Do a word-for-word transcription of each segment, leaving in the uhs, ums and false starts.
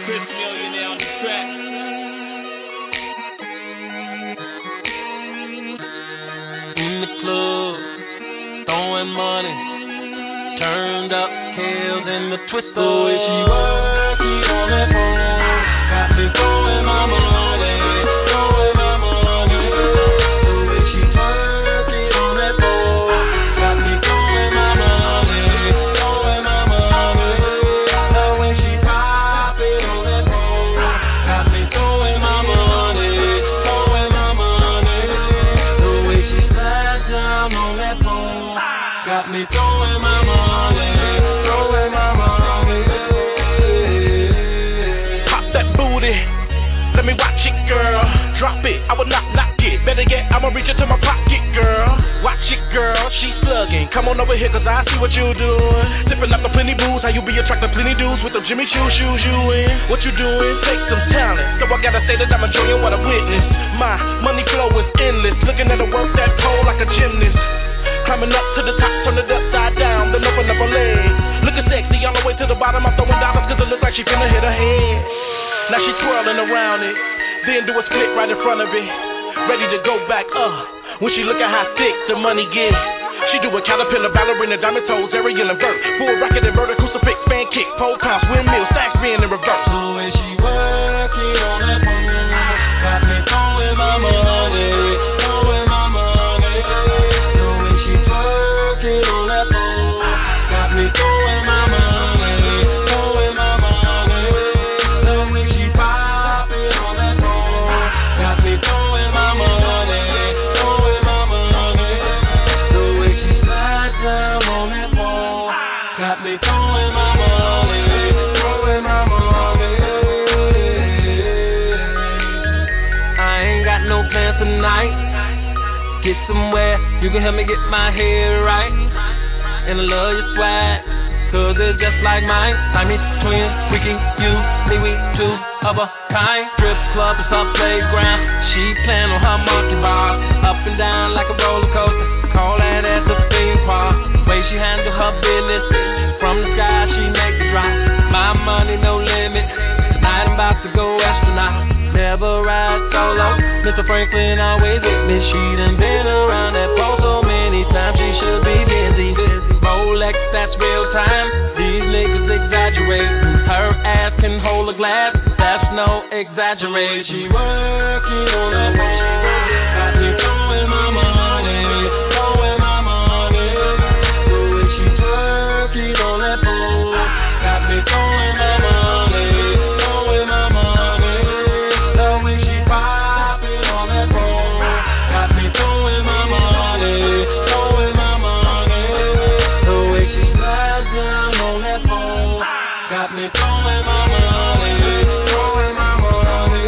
Chris Millionaire on the track. In the club, throwing money, turned up kills in the twister. The way she working on that phone, got me throwing my money, throwing my money. The way she working on that phone, got me throwing my money, throwing my money. The way she popping on that phone, got me throwing my money, throwing my money. The way she slide down on that phone, got me throwing my money, throwing my money. Pop that booty, let me watch it, girl. Drop it, I will not knock it. Better yet, I'ma reach into my pocket, girl. Watch it, girl, she's slugging. Come on over here, cause I see what you doing. Sipping up the plenty booze, how you be attracting plenty dudes with them Jimmy Choo shoes you in. What you doing? Take some talent. So I gotta say that I'm enjoying what I witnessed. My money flow is endless. Looking at her work that pole like a gymnast. Climbing up to the top, turn it upside down, then open up her legs. Looking sexy all the way to the bottom, I'm throwing dollars cause it looks like she finna hit her head. Now she twirling around it, then do a split right in front of it. Ready to go back up, when she look at how thick the money gets. She do a caterpillar, ballerina, diamond toes, aerial invert. Full rocket inverter, crucifix, fan kick, pole pounce, windmill, stack spin in reverse. The way she working on that phone, got me throwing my money, throwing my money. The way she working on that phone, got me throwing my money, throwing my money. The way she popping on that phone, got me throwing my money, throwing my money. The way she slide down on that phone, got me throwing my money, throwing my money. I ain't got no plans tonight. Get somewhere, you can help me get my head right. And I love your swag, cause it's just like mine. I'm each twin, freaky, you, me, we two of a kind. Strip club is her playground. She playing on her monkey bar, up and down like a roller coaster. Call that ass a theme park. Way she handle her business, from the sky she make it drop. My money no limit. Tonight I'm about to go astronaut. Never ride solo. Mister Franklin always with me. She done been around that pole so many times. She should be busy. Rolex, that's real time. These niggas exaggerate. Her ass can hold a glass. That's no exaggerate. She working on that phone. Got me throwing my money, throwing my money. The way she working on that phone. Got me throwing my money, throwing my money. The way she popping on that phone. Got me throwing my money, throwing my money. The way she slide down on that phone. Got me throwing my money, throwing my money.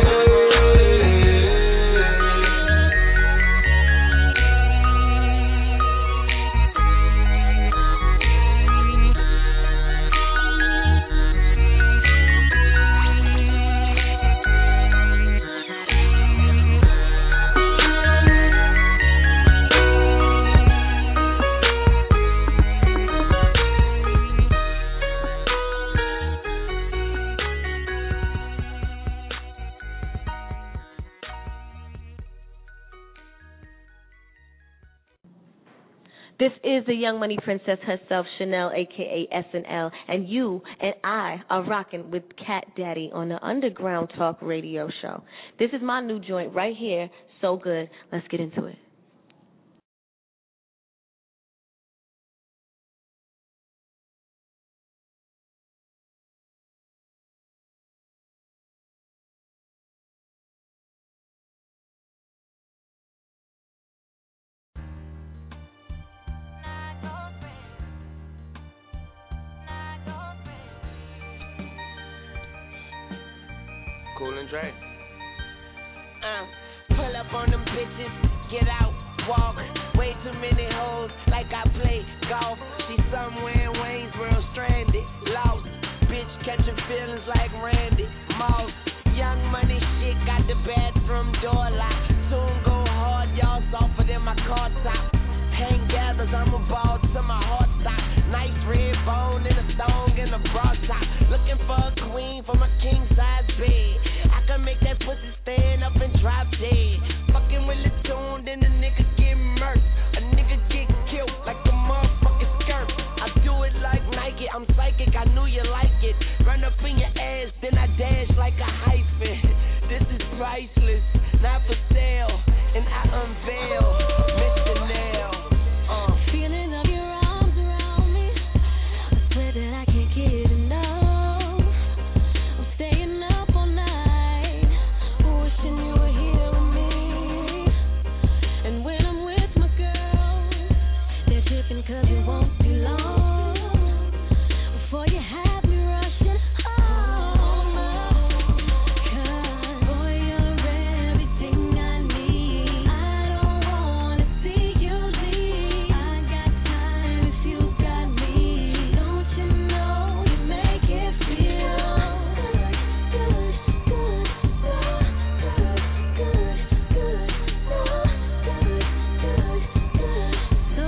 This is the Young Money Princess herself, Chanel, a k a. S N L, and you and I are rocking with Cat Daddy on the Underground Talk radio show. This is my new joint right here, So Good. Let's get into it. Cool and Dre. Uh, pull up on them bitches, get out, walk. Way too many hoes, like I play golf. She somewhere in Waynesboro, stranded, lost. Bitch catching feelings like Randy Moss. Young Money shit, got the bathroom door locked. Soon go hard, y'all softer than my car top. Hang gathers, I'm a ball to my heart stop. Nice red bone and a thong and a bra top. Looking for a queen for my king size you like it. Run up in your ass, then I dash like a hyphen. This is priceless, not for sale, and I unveil Mister Nail. Uh. Feeling of your arms around me, I swear that I can't get enough. I'm staying up all night, wishing you were here with me. And when I'm with my girls, they're tripping 'cause it won't be long before you have me rushing home. 'Cause boy, you're everything I need. I don't wanna see you leave. I got time if you got me. Don't you know you make it feel good, good, good, good, good, good, so good, good, good, so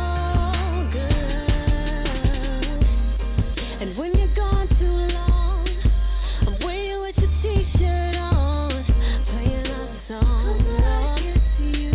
good. And when you're gone too long, I'm waiting with your t-shirt on, playing our song. To you.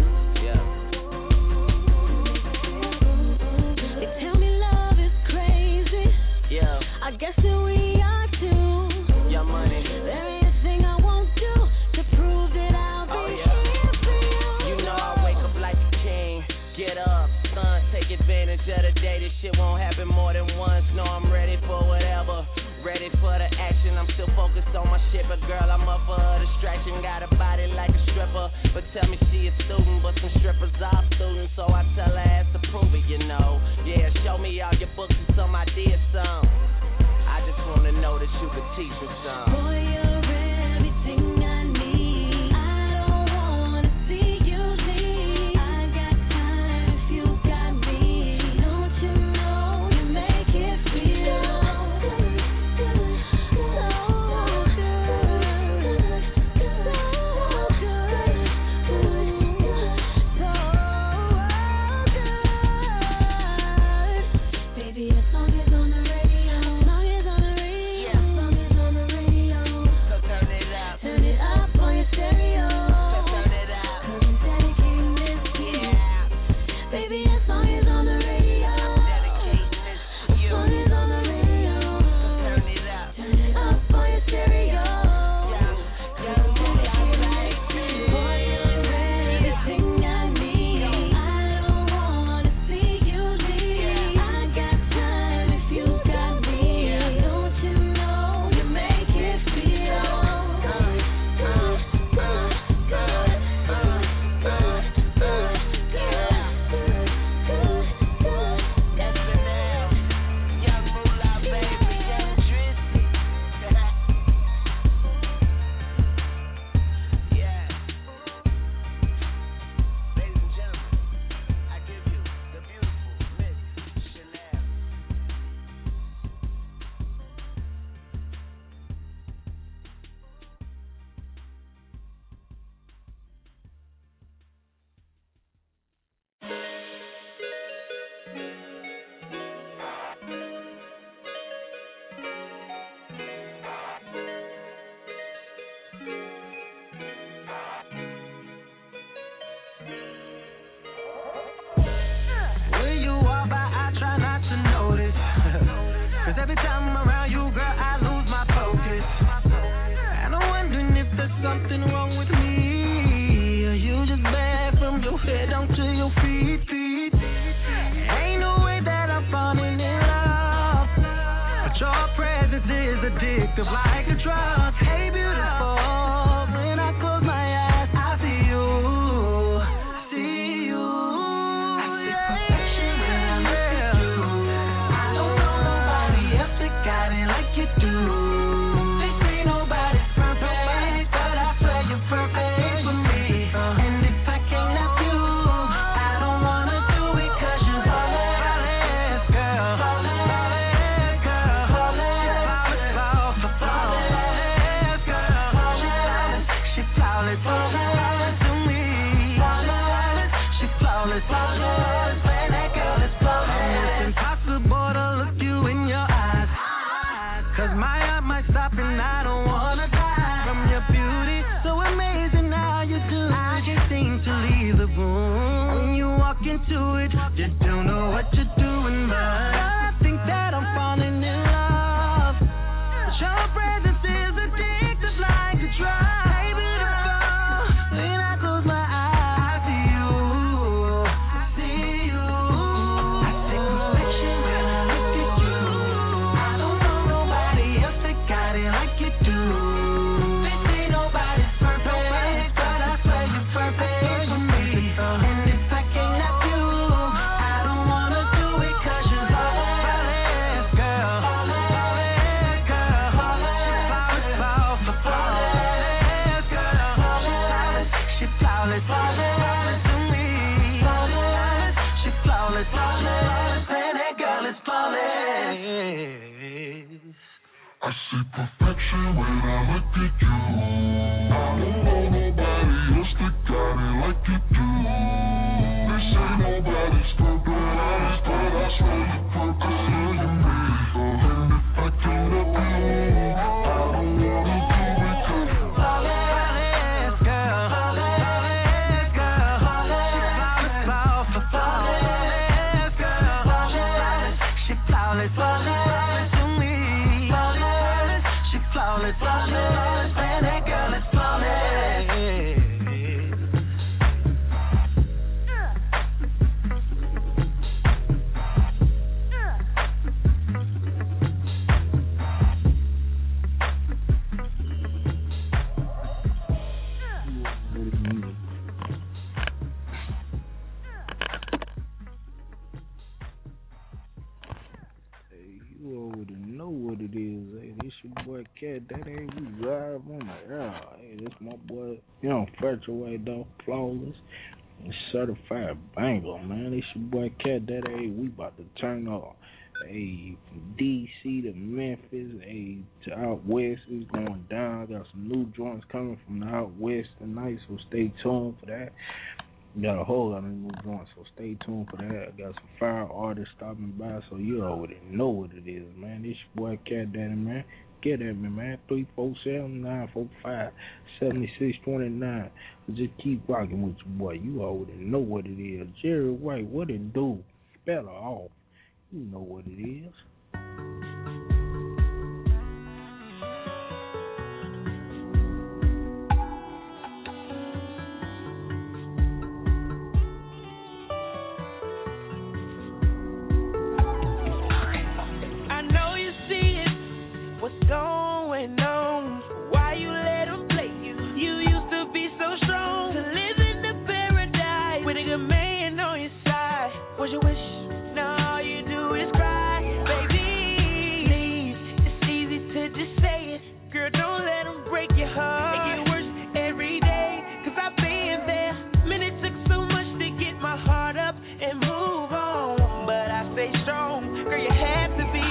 They tell me love is crazy. Yeah, I guess that we are too. your money. There ain't a thing I won't do to prove that I'll be Oh, yeah. here for you. You know I wake up like a king. Get up, son, take advantage of the day. This shit won't happen more than once. No, I'm ready for whatever. Ready for the action. I'm still focused on my shit, but girl, I'm up for a distraction. Got a body like a stripper, but tell me she a student. But some strippers are students, so I tell her ass to prove it, you know. Yeah, show me all your books and some ideas, some. I just wanna know that you could teach me some. Boy, you're everything I need. I don't wanna see you leave. I got time if you got me. Don't you know you make it feel good, good, so good, good, so good, so good. Baby, a song is on the radio. A song is on the radio. A song is on the radio. So turn it up. Turn it up on your stereo. So turn it up. 'Cause I'm dedicating this to you. Yeah, Baby, a song is on the radio. dedicating this to A you. song is on the radio. So turn it up. Turn it up on your stereo. Yeah, yeah, Boy, you're everything I need. I don't wanna see you leave. I got time if you got me. Don't you know you make it feel good, good, good, good, good, good, good, good, good, good. S N L, Young Moolah, baby, Young Drizzy. Yeah. Ladies and gentlemen, I give you the beautiful Miss Chanel. When you walk by, I try not to notice. 'Cause every time I'm around you, girl, I lose my focus. And I'm wondering if there's something wrong with me. Or you just bad from your head down to your feet, feet. Ain't no way that I'm falling in love. But your presence is addictive like a drug. Hey, beautiful, when I close my eyes, I see you. See you. I see perfection when I look at you. I don't know nobody else that got it like you do. They say nobody's perfect, but I swear you're perfect for me. And if I can't have you, I don't wanna do it 'cause you're flawless, girl. Flawless, girl. Flawless, flawless, flawless, girl. She flawless, she flawless, flawless to me. Flawless, she flawless, flawless. When that girl is flawless, it's impossible to look you in your eyes. 'Cause my heart might stop and I don't wanna die from your beauty. So amazing how you do. I just seem to leave the room. When you walk into it, you don't know what you're doing, but I think that I'm falling in love. see perfection when I look at you. I don't know nobody else that got it like you do. This ain't nobody's fault, but I just thought I saw you purpose, yeah, you made. And if I can't help you, I don't wanna do it, cause you're flawless, girl. Flawless, girl. She's flawless, flawless, flawless, girl. She's flawless, flawless to me. Flawless, she's flawless, flawless, man, that girl is flawless. You already know what it is. Hey, this your boy Cat. That ain't we live on the air. Hey, this my boy, you know, Fetchaway though, flawless, certified banger, man. This your boy Cat. That ain't we about to turn off. Hey, from D C to Memphis, hey, to out west, it's going down. Got some new joints coming from the out west tonight, so stay tuned for that. Got a whole lot of new joints, so stay tuned for that. I got some fire artists stopping by, so you already know what it is, man. This your boy Cat Daddy, man. Get at me, man. three four seven, nine four five, seven six two nine. Just keep rocking with your boy. You already know what it is. Jerry White, what it do? Spell her off. You know what it is. Going on, why you let them play you? You used to be so strong, to live in the paradise with a good man on your side. What's your wish? Now all you do is cry, baby. Please, it's easy to just say it, girl. Don't let them break your heart. It get worse every day, cause I've been there. Man, it took so much to get my heart up and move on, but I stay strong, girl. You have to be.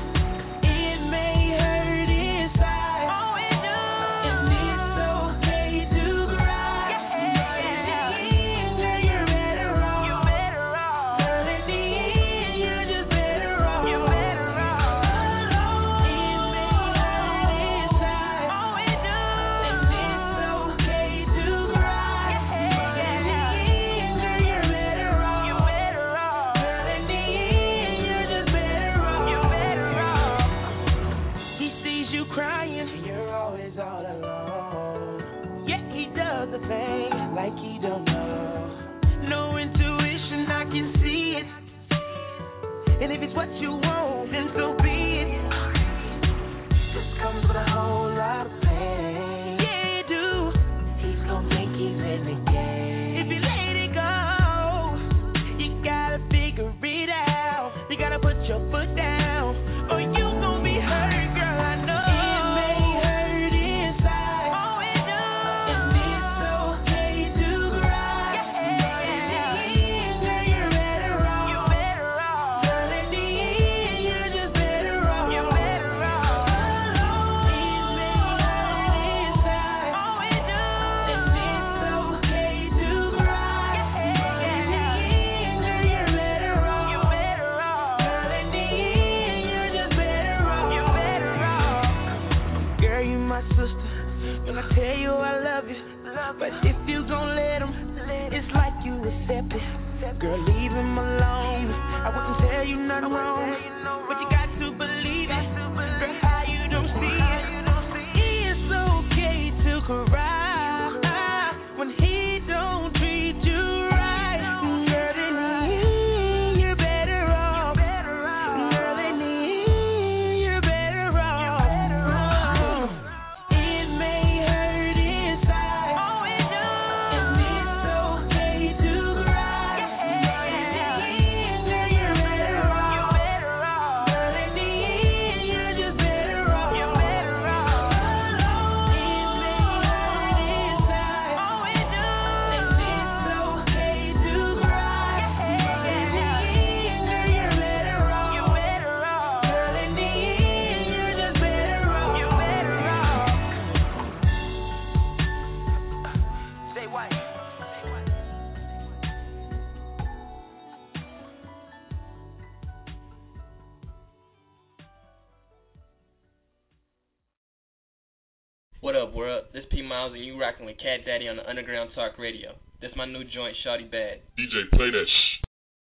Like he don't know, no intuition, I can see it. And if it's what you want, then so be it. This comes with a whole lot of pain. Yeah, you do. He's gonna think he's in the game. If you let it go, you gotta figure it out. You gotta put your foot down, or you gon' be hurt, girl. I know. Better What up, world? This P Miles and you rocking with Cat Daddy on the Underground Talk Radio. This my new joint, Shawty Bad. D J, play that shh.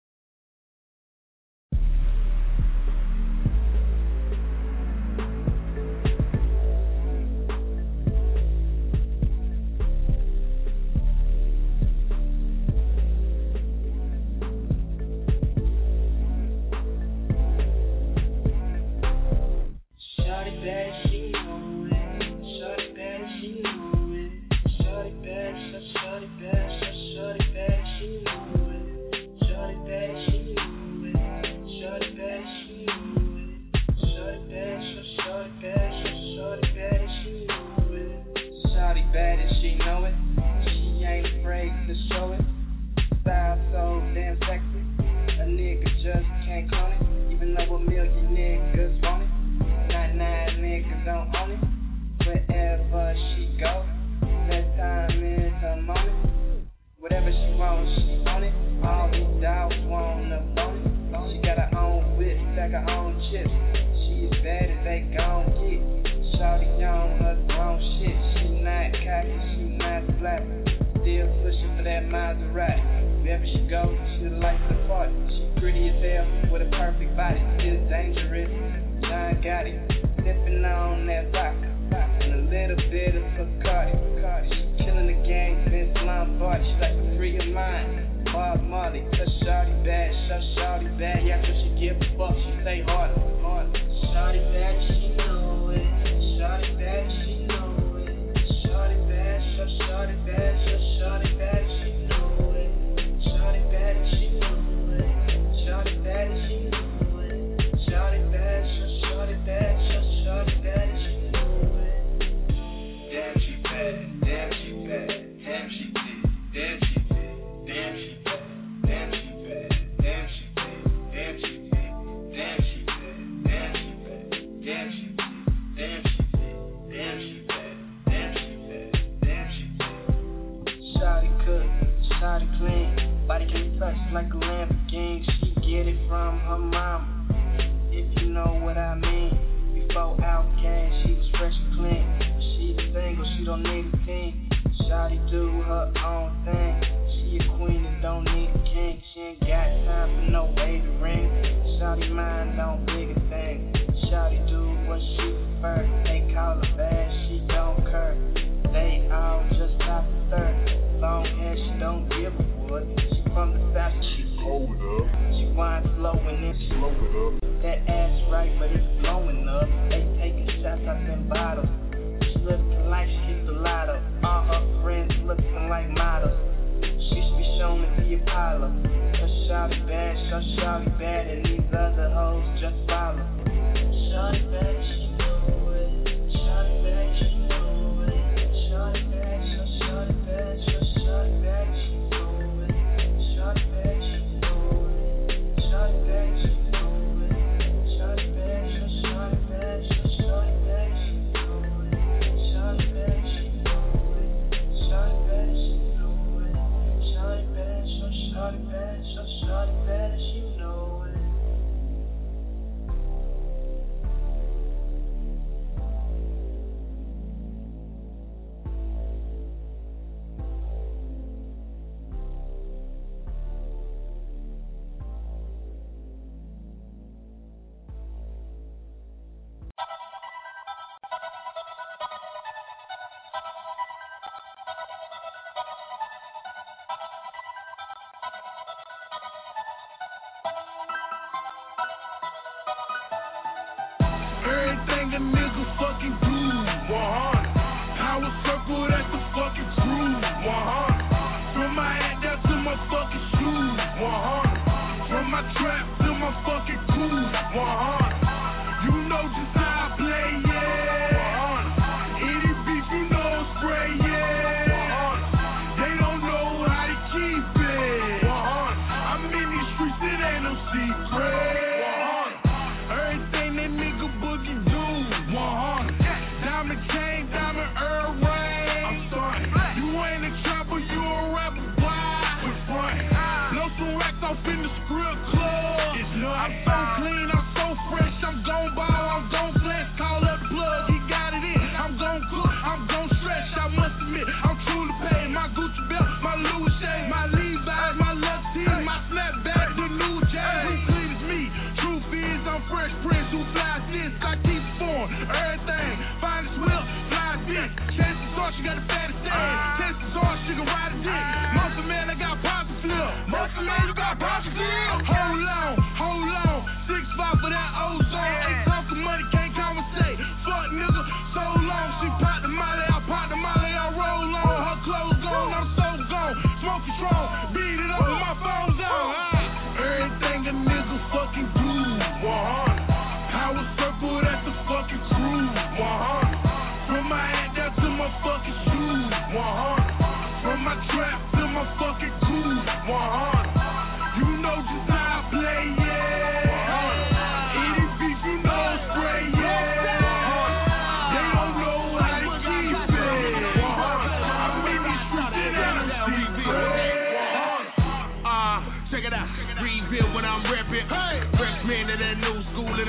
Everything a nigga fucking do, one hundred. Power circle, that's the fucking crew, one hundred. From my hat down to my fucking shoes, one hundred. From my trap to my fucking cool, one hundred. You know just how I play, yeah, one hundred. Any beef you know spray, yeah, one hundred. They don't know how to keep it, one hundred. I'm in these streets, it ain't no secret. Everything that nigga boogie do, one hundred. Down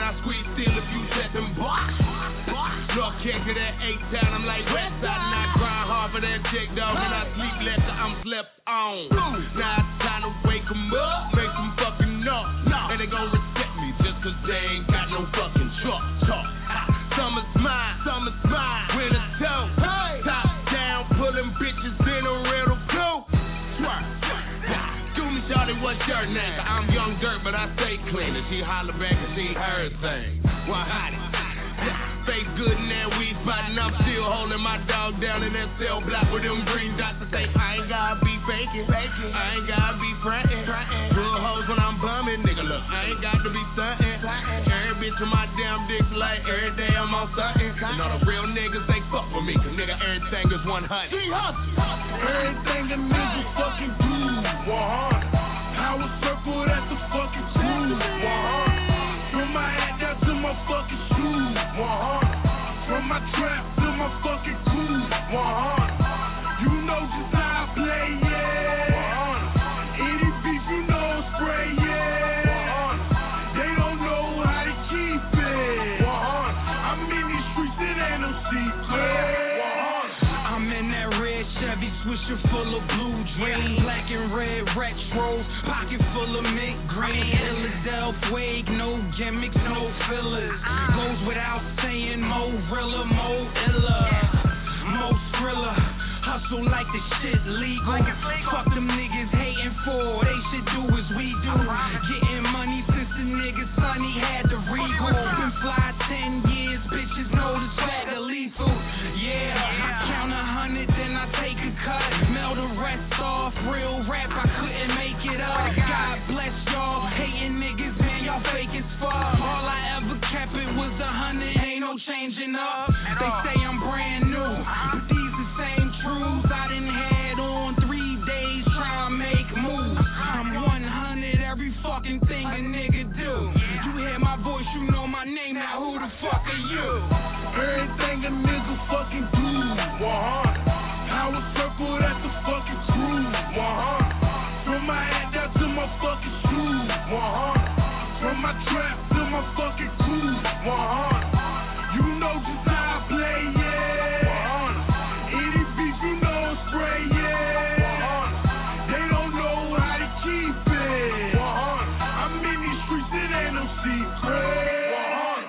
I squeeze still if you set them box. North Kent to that eight-town, I'm like West Side, and I grind hard for that chick, dog. When I sleep left, I'm slept on. Now it's time to wake them up, make them fucking know. And they gon' respect me just cause they ain't got no fucking truck. Talk. Summer's mine, summer's mine. Winter toe, hey. Top down, pulling bitches in a rental coupe. Swerve, do me, shawty, what's your name? I'm Young Dirt, but I stay clean. And she holler back and she her thing. One hottie. Face good in that weed spot, and I'm still holding my dog down in that cell block with them green dots to say I ain't gotta be faking, faking. I ain't gotta be frontin', frontin'. Pull hoes when I'm bumming, nigga. Look, I ain't got to be stuntin'. Every bitch on my damn dick like every day I'm on something. And all the real niggas they fuck with me, cause nigga everything is one hundred. Everything a nigga fucking do, one hundred. Power circle, that's the fucking truth, one hundred. From my hat down to my fucking shoes, one hundred. From my trap to my fucking crew, one hundred. You know just how I play, yeah, one hundred. Any beef you know spray, yeah, one hundred. They don't know how to keep it, one hundred. I'm in these streets, it ain't no secret, one hundred. I'm in that red Chevy, swisher full of blue dreams, black and red retros, pocket full of mint green, Illadelph wig, no gimmicks, no fillers. Goes without saying, mo rilla, mo illa, mo skrilla. Hustle like the shit legal. Fuck them niggas hating for. They should do as we do. Getting money since the nigga Sonny had the regal. Been fly ten years, bitches know the swagger lethal. Yeah, I count a hundred, then I take a cut. Mail the rest off. Real rap, I couldn't make it up. God bless y'all. Hating niggas, man, y'all fake as fuck. All I ever kept it was a hundred. Ain't no changing up. They say I'm brand new, but these the same truths I done had on three days trying to make moves. I'm one hundred every fucking thing a nigga do. You hear my voice, you know my name. Now who the fuck are you? Everything a nigga fucking do, one hundred. Power circle, that's the fucking crew, one hundred. From my hat down to my fucking shoes, one hundred. From my trap to my fucking crew, one hundred. You know just how I play, yeah, one hundred. Any beef you know spray, yeah, one hundred. They don't know how to keep it, one hundred. I'm in these streets, it ain't no secret, one hundred.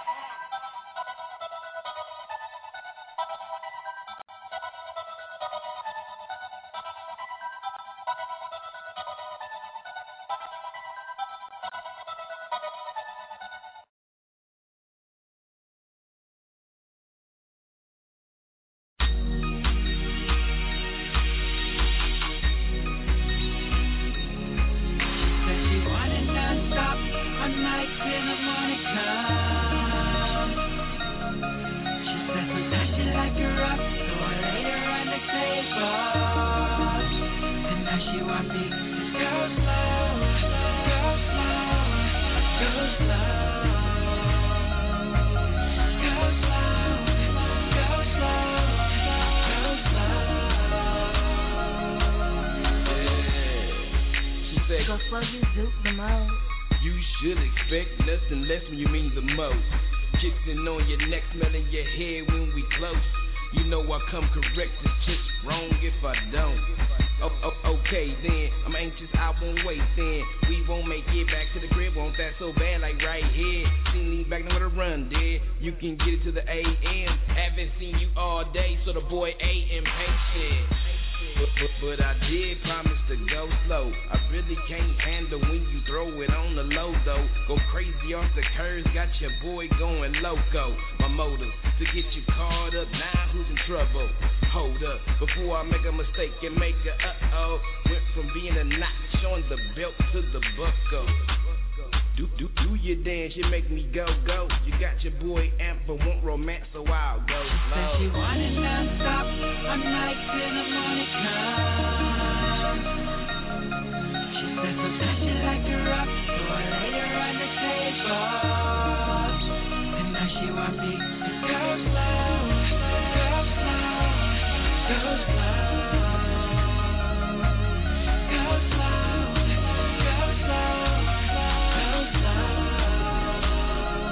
You should expect less and less when you mean the most. Kissing on your neck, smelling your hair when we close. You know I come correct, it's just wrong if I don't. Oh, oh, okay then, I'm anxious, I won't wait then. We won't make it back to the crib, won't that so bad like right here. See me back now with a run, dear. You can get it to the A M. Haven't seen you all day, so the boy A impatient. But, but, but I did promise to go slow. I really can't handle when you throw it on the low though. Go crazy off the curves, got your boy going loco. My motive to get you caught up, now who's in trouble? Hold up, before I make a mistake and make a uh-oh. Went from being a notch on the belt to the buckle. Do, do, do your dance, you make me go, go. You got your boy amp but want romance, so I'll go slow. Said she want it non-stop, I'm nights in the morning come. She said sometimes she like to rock, so I laid her on the table. And now she want me to go slow, go slow, go slow. Go slow, go slow.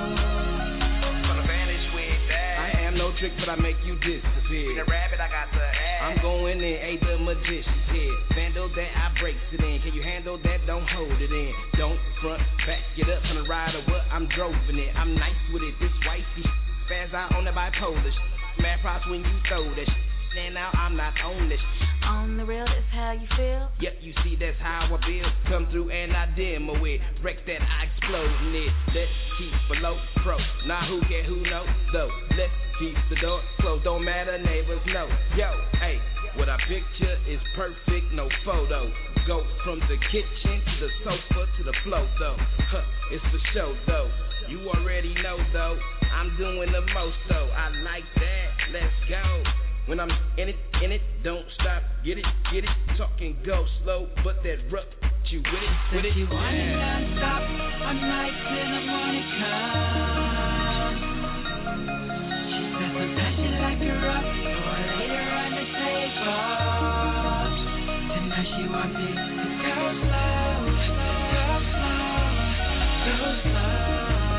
no trick, but I make you disappear. The rabbit, I got the ass. I'm going in, ain't the magician's head. Vandal that I breaks it in. Can you handle that? Don't hold it in. Don't front, back it up on the ride or what? I'm droving it. I'm nice with it. This wifey fast out on the bipolar. Mad props when you throw that shit. And now I'm not on this. On the real, that's how you feel. Yep, you see that's how I feel. Come through and I demo it. Wreck that I explode in it. Let's keep below pro. Nah, who care, who knows though. Let's keep the door closed. Don't matter, neighbors know. Yo, hey, what I picture is perfect, no photo. Go from the kitchen to the sofa to the floor though. Huh, it's for show though. You already know though. I'm doing the most though. I like that. Let's go. When I'm in it, in it, don't stop, get it, get it, talking go slow, but that rough, you with it, with it, you yeah. want it non-stop, I'm nice till the morning comes. She said sometimes she like it rough, or later on the table. Tonight she wants it to go slow, go slow, go slow.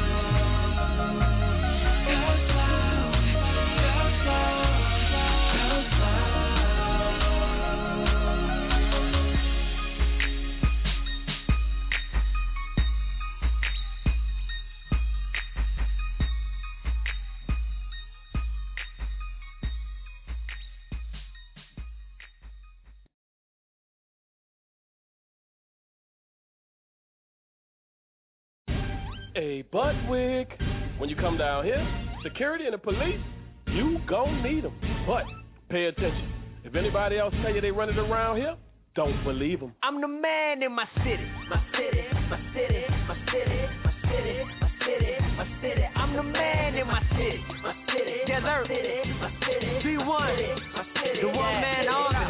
Hey, Budwig, when you come down here, security and the police, you gon' need them. But pay attention. If anybody else tell you they running around here, don't believe them. I'm the man in my city, my city, my city, my city, my city, my city, my city. I'm the man in my city, my city, yes sir, my city, D one, the one man army.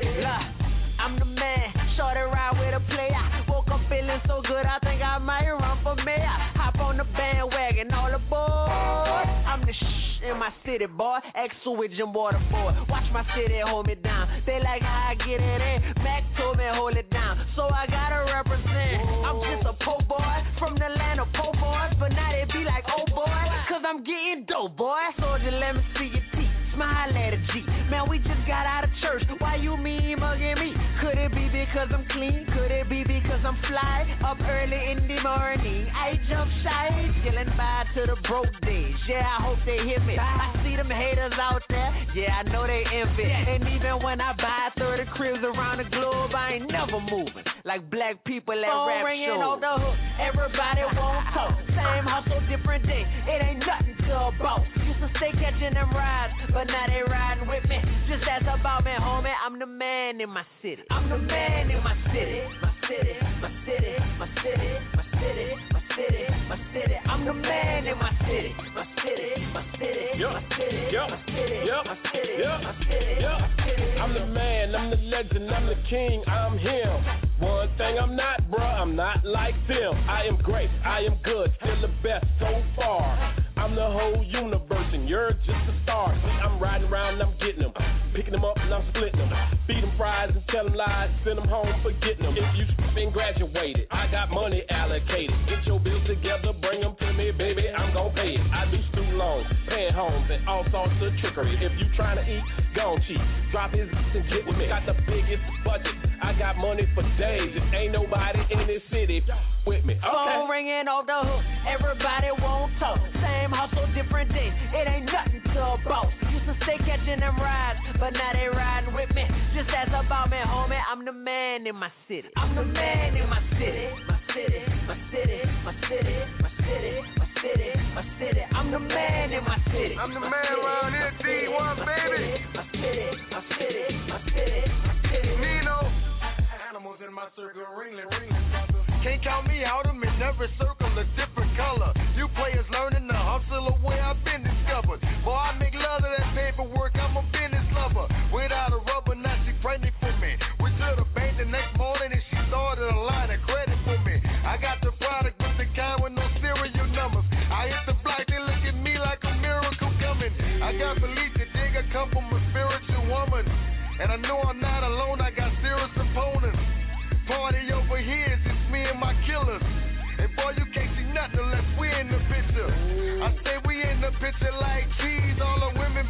I'm the man, shorty ride with a player. Woke up feeling so good, I think I might run for mayor. Hop on the bandwagon, all aboard. I'm the shh in my city, boy. Ex-sewage and waterboard. Watch my city hold me down. They like how I get it in. Mac told me hold it down, so I gotta represent. I'm just a po' boy from the land of po' boys, but now they be like, oh boy, cause I'm getting dope, boy. Soldier, let me see your teeth. Smile at a G. Man, we just got out of church. Why you mean mugging me? Could it be because I'm clean? Could it be because I'm fly? Up early in the morning, I jump shy, skillin' by to the broke days. Yeah, I hope they hear me. I see them haters out there. Yeah, I know they envy. And even when I buy thirty cribs around the globe, I ain't never moving like black people at Phone rap ringing shows. on the hook. Everybody won't talk. Same hustle, different day. It ain't nothing to a boss. Used to stay catching them rides, but now they riding with me. Just as about me, homie. I'm the man in my city. I'm the man in my city. My city, my city, my city, my city, my city, my city. I'm the man in my city. My city, my city, Yup, my city, yup, my city, yup, my city, yup, my city, yup. my city. I'm the man, I'm the legend, I'm the king, I'm him. One thing I'm not, bruh, I'm not like them. I am great, I am good, still the best so far. I'm the whole universe and you're just a star. See, I'm riding around and I'm getting them, picking them up and I'm splitting them. Feed them fries and tell them lies, send them home for getting them. If you been graduated, I got money allocated. Get your bills together, bring them to me, baby, I'm gon' pay it. I do student loans, paying homes, and all sorts of trickery. If you trying to eat, gon' cheat. Drop his and get with me. Got the biggest budget. I got money for days. If ain't nobody in this city with me. Okay. Phone ringing off the hook. Everybody won't talk. Same hustle, different days. It ain't nothing to a boss. Used to stay catching them rides, but now they riding with me. Just as about me, homie. I'm the man in my city. I'm the man in my city. My city, my city, my city, my city, my city, my city. I'm the man in my city. I'm the man around here, D one, baby. My city, my city, my city, my city. Nino. Animals in my circle, ringling, ringling. Can't count me out, I'm in every circle a different color. You players learning the hustle of where I've been discovered. Boy, I make love to that paperwork, I'm a business lover. Without a rubber, now she pregnant for me. Went to the bank the next morning and she started a line of credit for me. I got the product with the kind with no serial numbers. I hit the block, they look at me like a miracle coming. I got belief that dig, I come from a spiritual woman. And I know I'm not alone, I got serious opponents. Party over here, it's just me and my killers. And boy, you can't see nothing unless we in the picture. I say we in the picture like cheese. All the women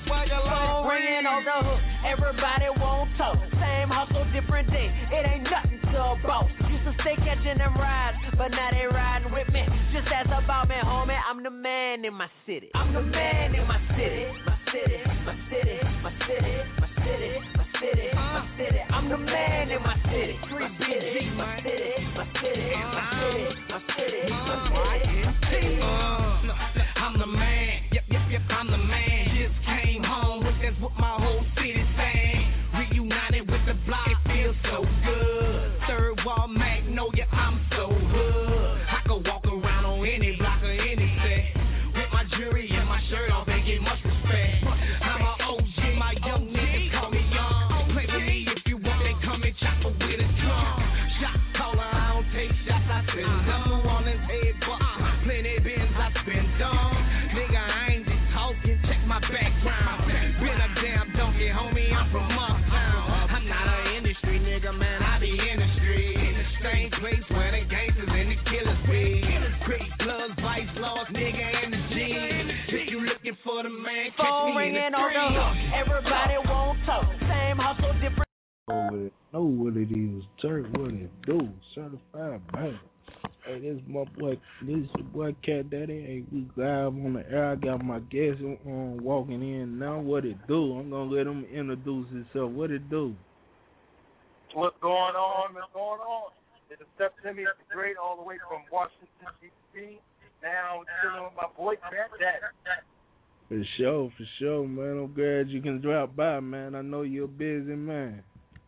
where your line ringing on the hook. Everybody won't talk. Same hustle, different day. It ain't nothing to a boss. Used to stay catching them rides, but now they riding with me. Just ask about me, homie. I'm the man in my city. I'm the man in my city. My city, my city, my city, my city, my city, my city. I'm the man in my city. Three B G, my city, my city, my city, my city, my city. I'm the man. Yep, yep, yep. I'm the man. Just came home. That's what my whole city saying. Reunited with the block. It feels so good. Third wall magnolia. I'm so hood. I could walk around on any block or any set with my jewelry and my shirt off and get much respect. I'm a O G. My young niggas call me young. Play with me if you want. They come and chop it with a drum. Shot caller. I don't take shots. I spend number on his head, but plenty bins I spend dumb. Nigga, I ain't just talking. Check my background. Been a damn donkey, homie. I'm from Uptown. I'm not an industry nigga, man. I be in the street. In the same place where the gangsters and the killers be. Great blood, vice lords, nigga, and the G. If you looking for the man, catch Phone me in the ringing on the hook. Everybody won't talk. Same hustle, different. Oh, know what it is. Turn what it do. Certified bang. Hey, this my boy, this your boy Cat Daddy. Hey, we live on the air. I got my guest on walking in now. What it do? I'm gonna let him introduce himself. What it do? What's going on? What's going on? It's a Step Timmy the Great all the way from Washington, D C Now chilling with my boy Cat Daddy. For sure, for sure, man. I'm glad you can drop by, man. I know you're a busy man.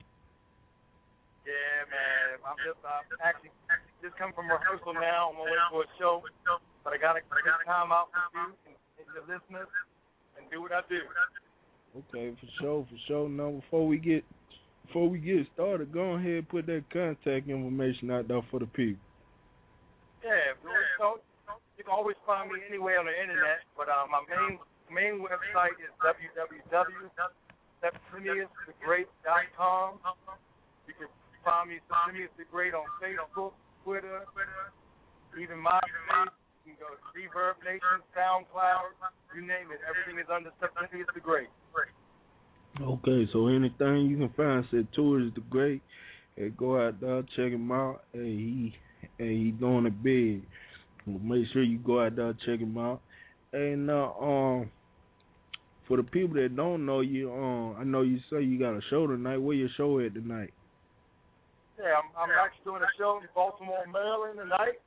Yeah, man. I'm just uh, actually just come from rehearsal now. I'm on my way for a show, but I gotta take time out with you and, and the listeners and do what I do. Okay, for sure, for sure. Now, before we get before we get started, go ahead and put that contact information out there for the people. Yeah, so you can always find me anywhere on the internet, but uh, my main main website is w w w dot septimius the great dot com. You can find me Septimius the Great on Facebook, Twitter, even MySpace. You can go to Reverb Nation, SoundCloud, you name it. Everything is under Septimius the Great. Okay, so anything you can find, Septimius the Great. Hey, go out there, check him out. Hey, he, hey, he doing it big. Make sure you go out there, check him out. Hey, now, um, for the people that don't know you, um, I know you say you got a show tonight. Where your show at tonight? Yeah, I'm, I'm actually doing a show in Baltimore, Maryland tonight.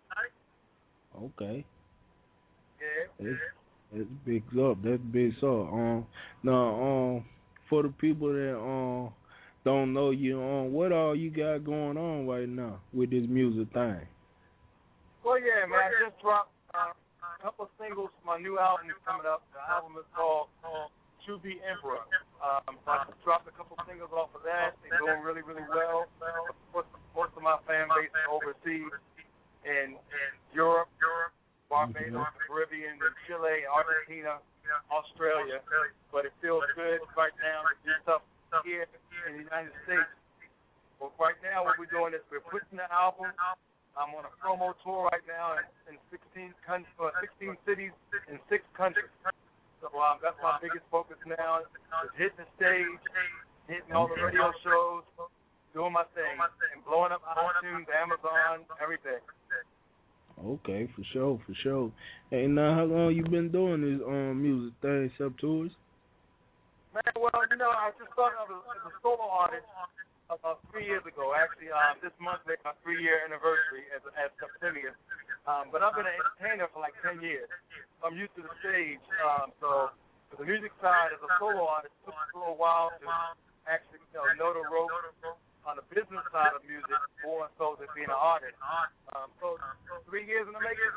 Okay. Yeah. That's, that's big up. That's big up. Um, now, um, for the people that um don't know you, um, what all you got going on right now with this music thing? Well, yeah, man, I just dropped uh, a couple of singles. My new album is coming up. The album is called To Be Emperor. Um, so I just dropped a couple of singles off of that. They're doing really, really well. Most, most of my fan base is overseas in Europe, Barbados, the Caribbean, and Chile, Argentina, Australia. But it feels good right now to do stuff here in the United States. But right now what we're doing is we're pushing the album. I'm on a promo tour right now in, in sixteen, con- uh, sixteen cities in six countries. So um, that's my biggest focus now, is hitting the stage, hitting all the radio shows, doing my thing, and blowing up iTunes, Amazon, everything. Okay, for sure, for sure. Hey, now, how long you been doing this um, music thing, Septours? Man, well, you know, I just started as a, as a solo artist about three years ago. Actually, um, this month makes my three-year anniversary as as Septimius. Um, but I've been an entertainer for like ten years. So I'm used to the stage. Um, so the music side, as a solo artist, took a little while to actually, you know, know the ropes on the business side of music, more so than being an artist. Um, so three years in the making.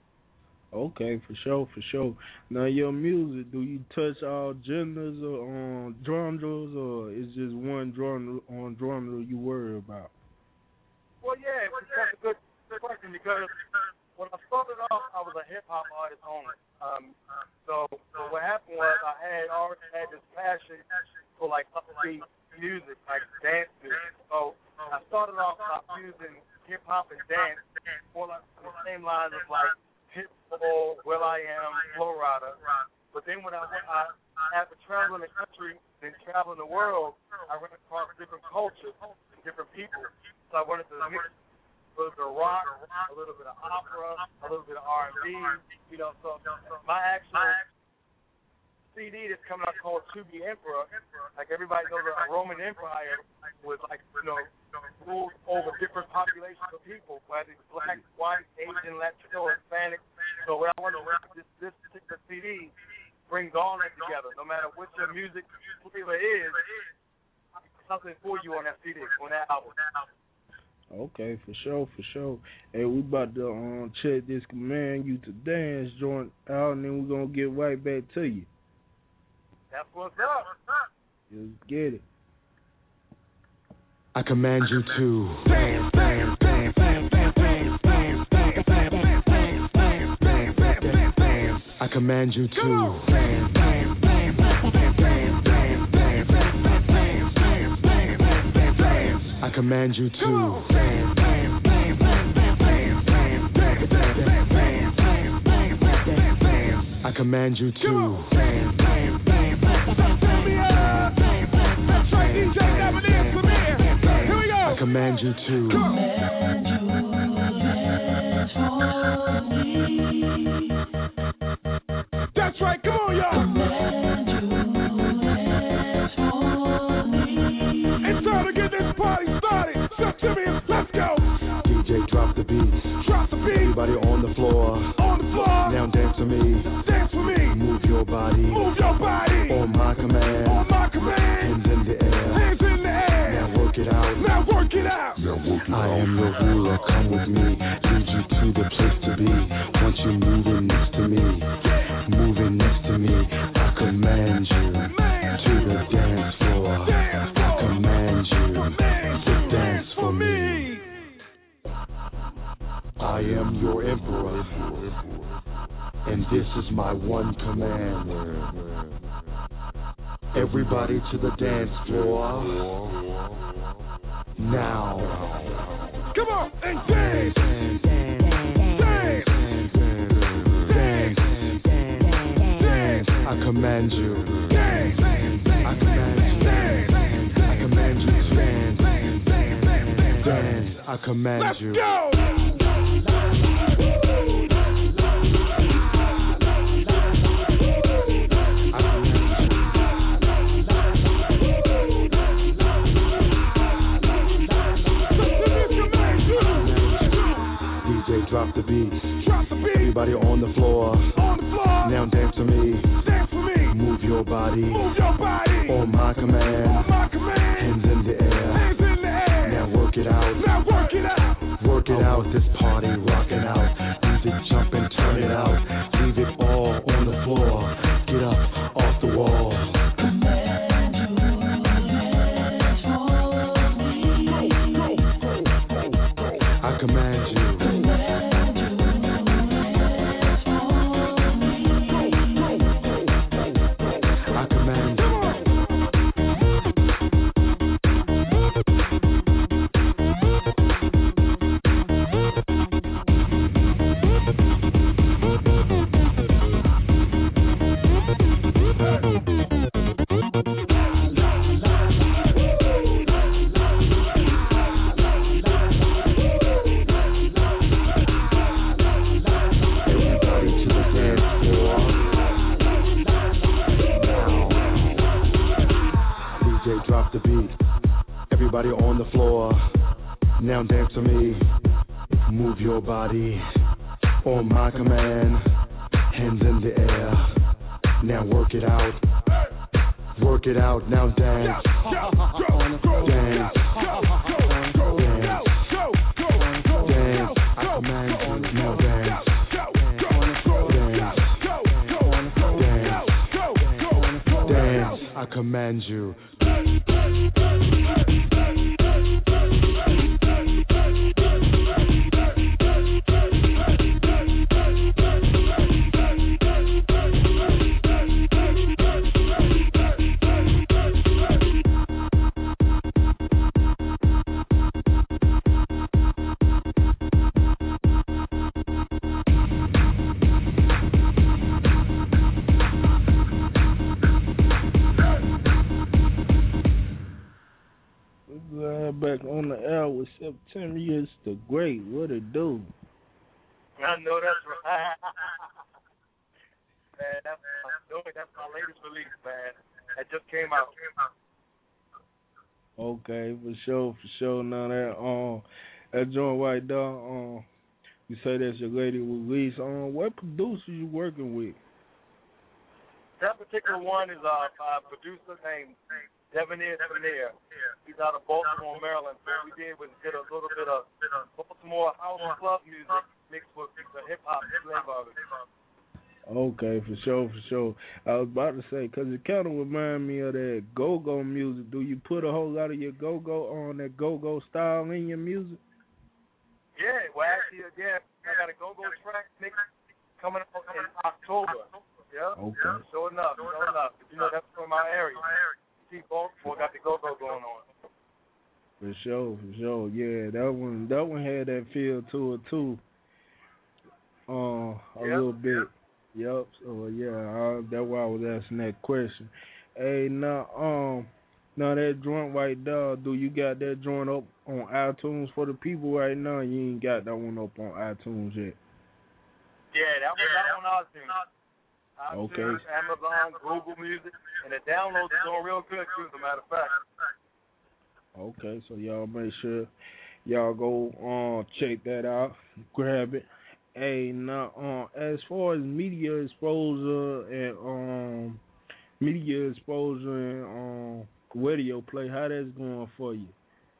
Okay, for sure, for sure. Now, your music, do you touch all genders or um, genres, or is just one genre on genre you worry about? Well, yeah, that's a good question, because when I started off, I was a hip-hop artist only. Um, so, so what happened was I had already had this passion for, like, upbeat music, like dance music. So I started off by using hip-hop and dance, more like the same lines as, like, Pitbull, Will I Am, Flo Rida. But then when I, I after traveling the country and traveling the world, I ran across different cultures and different people. So I wanted to mix a little bit of rock, a little bit of opera, a little bit of R and B. You know, so my actual C D that's coming out called To Be Emperor, like everybody knows, the Roman Empire was like, you know, ruled over different populations of people, whether it's black, white, Asian, Latino, Hispanic. So what I want to do, this, this particular C D brings all that together. No matter what your music flavor is, something for you on that C D, on that album. Okay, for sure, for sure. Hey, we about to um, check this Command You to Dance joint out, and then we're going to get right back to you. That's what's up. Let's get it. I command you to dance, dance, dance, dance, dance, dance, dance, dance, dance, dance, dance, dance, dance, dance. I command you to dance, dance, dance, dance, dance, dance, dance, dance, dance, dance, dance, dance, dance. I command you to dance, dance, dance, dance, dance, dance, dance, dance, dance, dance, dance, dance. I command you to dance, dance, dance. That's right, D J Navanier, come here. Here we go. I command you to. That's right, come on, y'all. It's time to get this party started. So, Timmy, let's go. D J, drop the beat. Drop the beat. Everybody on the floor. On the floor. Now dance for me. Dance for me. Move your body. Move your body. On my command. On my command. Hands in the air. Hands in the air. Now work it out. Now work it out. Now work it out. I am your ruler. Come with me. Lead you to the place to be. Want you moving next to me. Moving next to me. I command you to the dance floor. I command you to dance for me. I am your emperor. And this is my one command. Everybody to the dance floor. Now. Come on and dance. Dance. Dance. Dance. I command you. Dance. I command you. Dance. I command you to dance. Dance. I command you. Let's go. Drop the beat. Drop the beat. Everybody on the floor. On the floor. Now dance for me. Dance for me. Move your body. Move your body. On my command. On my command. Hands in the air. Hands in the air. Now work it out. Now work it out. Work it out. This party rocking out. Music jumping, turn it out. Leave it all on the floor. Get up off the wall. I command you. Everybody on the floor, now dance for me. Move your body on my command. Hands in the air, now work it out. Work it out, now dance. Dance. Dance. Dance. I command you, now dance. Dance. Dance. I command you. back on the air with September. It's the great. What it do? I know that's right. Man, that's my, that's my latest release, man. It just came out. Okay, for sure, for sure. Now that um, that joint right there, um, you say that's your latest release. Um, what producers you working with? That particular one is uh, a producer named Devonair Finnair. He's out of Baltimore, Maryland. So what we did was get a little bit of Baltimore house club music mixed with the hip hop flavor of it. Okay, for sure, for sure. I was about to say, because it kind of remind me of that go-go music. Do you put a whole lot of your go-go on that go-go style in your music? Yeah, well, actually, yeah, I got a go-go track mix coming up in October. Yeah. Okay. Sure enough, sure enough. You know, that's from my area. See, Baltimore got the go-go going on. For sure, for sure. Yeah, that one, that one had that feel to it too. Uh, a yep, little bit. Yep. yep. So yeah, I, that's why I was asking that question. Hey, now, um, now that joint right there, do you got that joint up on iTunes for the people right now? You ain't got that one up on iTunes yet. Yeah, that was out on iTunes. Okay. Amazon, Google Music, and the downloads are doing real good too, as a matter of fact. Okay, so y'all make sure y'all go uh, check that out, grab it. Hey, now uh, as far as media exposure and um media exposure and um radio play, how that's going for you?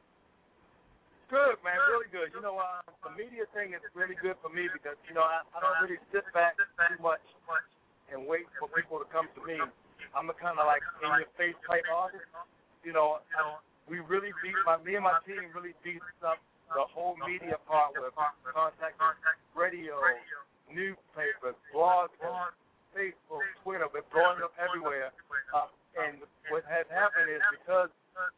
Good, man, really good. You know, uh, the media thing is really good for me because you know I, I don't really sit back too much and wait for people to come to me. I'm the kind of like in your face type artist. You know, I, we really beat my me and my team really beat up the whole media part with contacting radio, newspapers, blogs, Facebook, Twitter. We're blowing up everywhere. Uh, and what has happened is because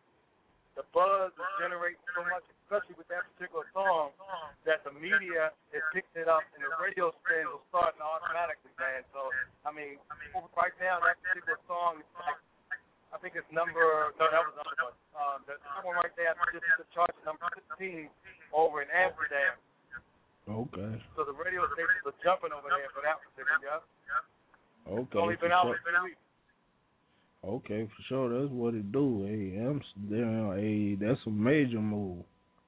the buzz is generating so much, especially with that particular song, that the media is picking it up and the radio spins will start automatically, man. So, I mean, right now, that particular song is like, I think it's number, no, that was number one. Um, the one right there, just the chart number fifteen over in Amsterdam. Okay. So the radio stations are jumping over there for that particular, yeah. Okay. It's only been out for three weeks. Okay, for sure. That's what it do. Hey, Amsterdam, hey, that's a major move.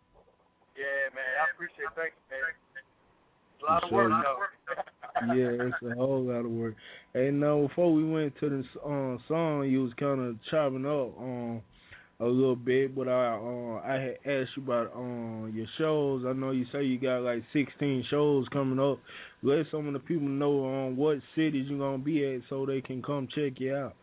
Yeah, man. I appreciate it. Thank you, man. It's a lot for of work, sure. though. Yeah, it's a whole lot of work. Hey, now, before we went to the uh, song, you was kind of chopping up um, a little bit, but I uh, I had asked you about um, your shows. I know you say you got like sixteen shows coming up. Let some of the people know um, what cities you're going to be at so they can come check you out.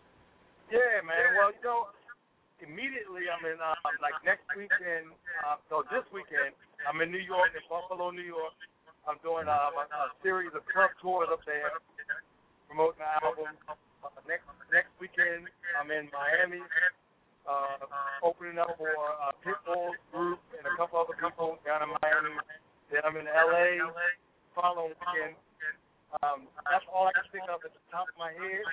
Yeah, man. Well, you know, immediately I'm in, um, like next weekend, uh, so this weekend, I'm in New York, in Buffalo, New York. I'm doing uh, a, a series of club tours up there, promoting the album. Uh, next next weekend, I'm in Miami, uh, opening up for uh, Pitbull Group and a couple other people down in Miami. Then I'm in L A following weekend. Um, that's all I can think of at the top of my head.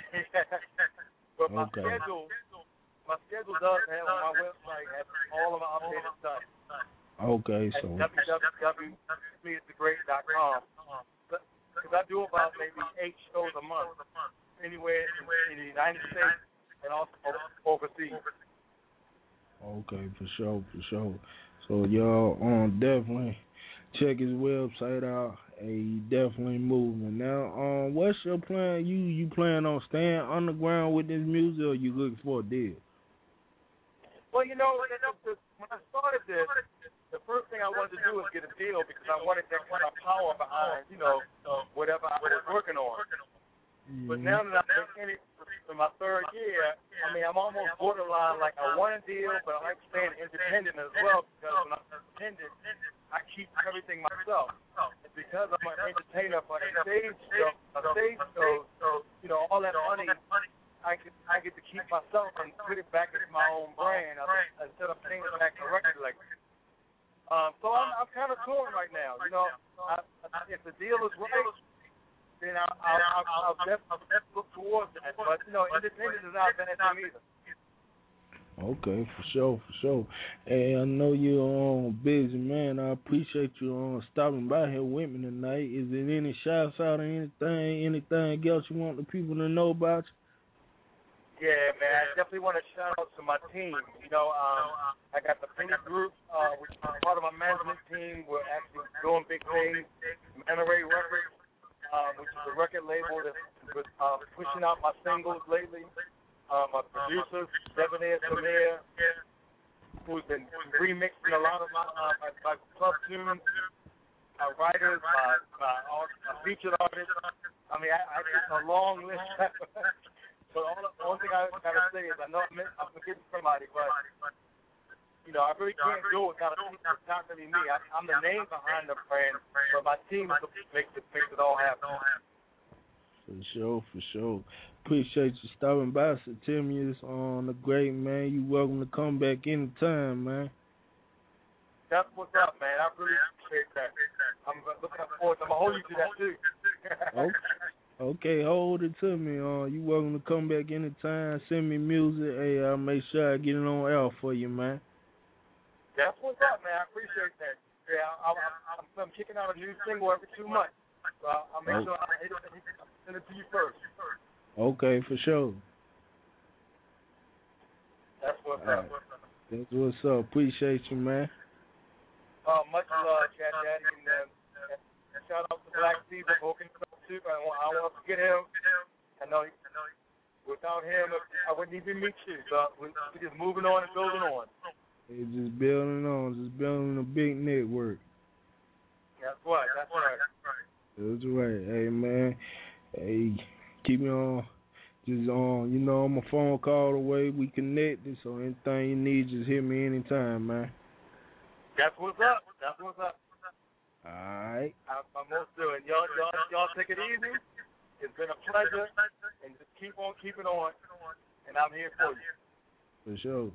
But my okay. schedule, my schedule does have on my website has all of my updated stuff. Okay, so w w w dot me is the great dot com. Because I do about maybe eight shows a month, anywhere in, in the United States and also overseas. Okay, for sure, for sure. So y'all um definitely check his website out. He definitely moving. Now, um, what's your plan? You you plan on staying underground with this music, or you looking for a deal? Well, you know, when I started this, the first thing I wanted to do was get a deal because I wanted that kind of power behind, you know, whatever I was working on. Mm-hmm. But now that I'm in it for my third year, I mean, I'm almost borderline like I want a deal, but I like staying independent as well because when I'm independent, I keep everything myself. And because I'm an entertainer for a stage show, a stage show, you know, all that money, I get, I get to keep myself and put it back into my own brand instead of paying it back to record labels. Um, so I'm, I'm kind of torn right now. You know, I, if the deal is right, then I'll, I'll, I'll, I'll definitely look towards that. But, you know, independence is not a bad thing either. Okay, for sure, for sure. Hey, I know you're um, busy, man. I appreciate you um, stopping by here with me tonight. Is there any shouts out or anything, anything else you want the people to know about you? Yeah, man, I definitely want to shout out to my team. You know, um, I got the Penny Group, uh, which is part of my management team. We're actually doing big things. Monterey Records, um, which is a record label that's uh, pushing out my singles lately. Uh, my producer, Debonair Samir, who's been remixing a lot of my, uh, my, my club tunes, my writers, my, my, my featured artists. I mean, I, I it's a long list. So all the only thing I gotta say is I know I'm, I'm forgetting somebody, but you know I really can't do it without a team. It's not really me. I, I'm the name behind the brand, but my team is what makes it makes it all happen. For sure, for sure. Appreciate you stopping by, Satimius on the Great, man. You welcome to come back anytime, man. That's what's up, man. I really appreciate that. I'm looking forward to. I'm gonna hold you to that too. Okay. Okay, hold it to me. Uh, you welcome to come back anytime. Send me music. Hey, I'll make sure I get it on air for you, man. That's what's up, man. I appreciate that. Yeah, I, I, I'm, I'm kicking out a new single every two months. So I'll, I'll make oh. sure I hit it, send it to you first. Okay, for sure. That's what's All up. right. That's what's up. Appreciate you, man. Uh, much love, Cat Daddy. And, uh, and shout out to Black Steve for hooking us up too. I don't, I don't want to forget him. I know, I know without him, I wouldn't even meet you. So we're just moving on and building on. It's just building on, just building a big network. That's right. That's right. That's right. Hey, man. Hey, keep me on. Just on, you know, I'm a phone call away. We connected, so anything you need, just hit me anytime, man. That's what's up. That's what's up. All right. I'm, I'm most doing. Y'all, y'all, y'all take it easy. It's been a pleasure, and just keep on keeping on. And I'm here for you. For sure.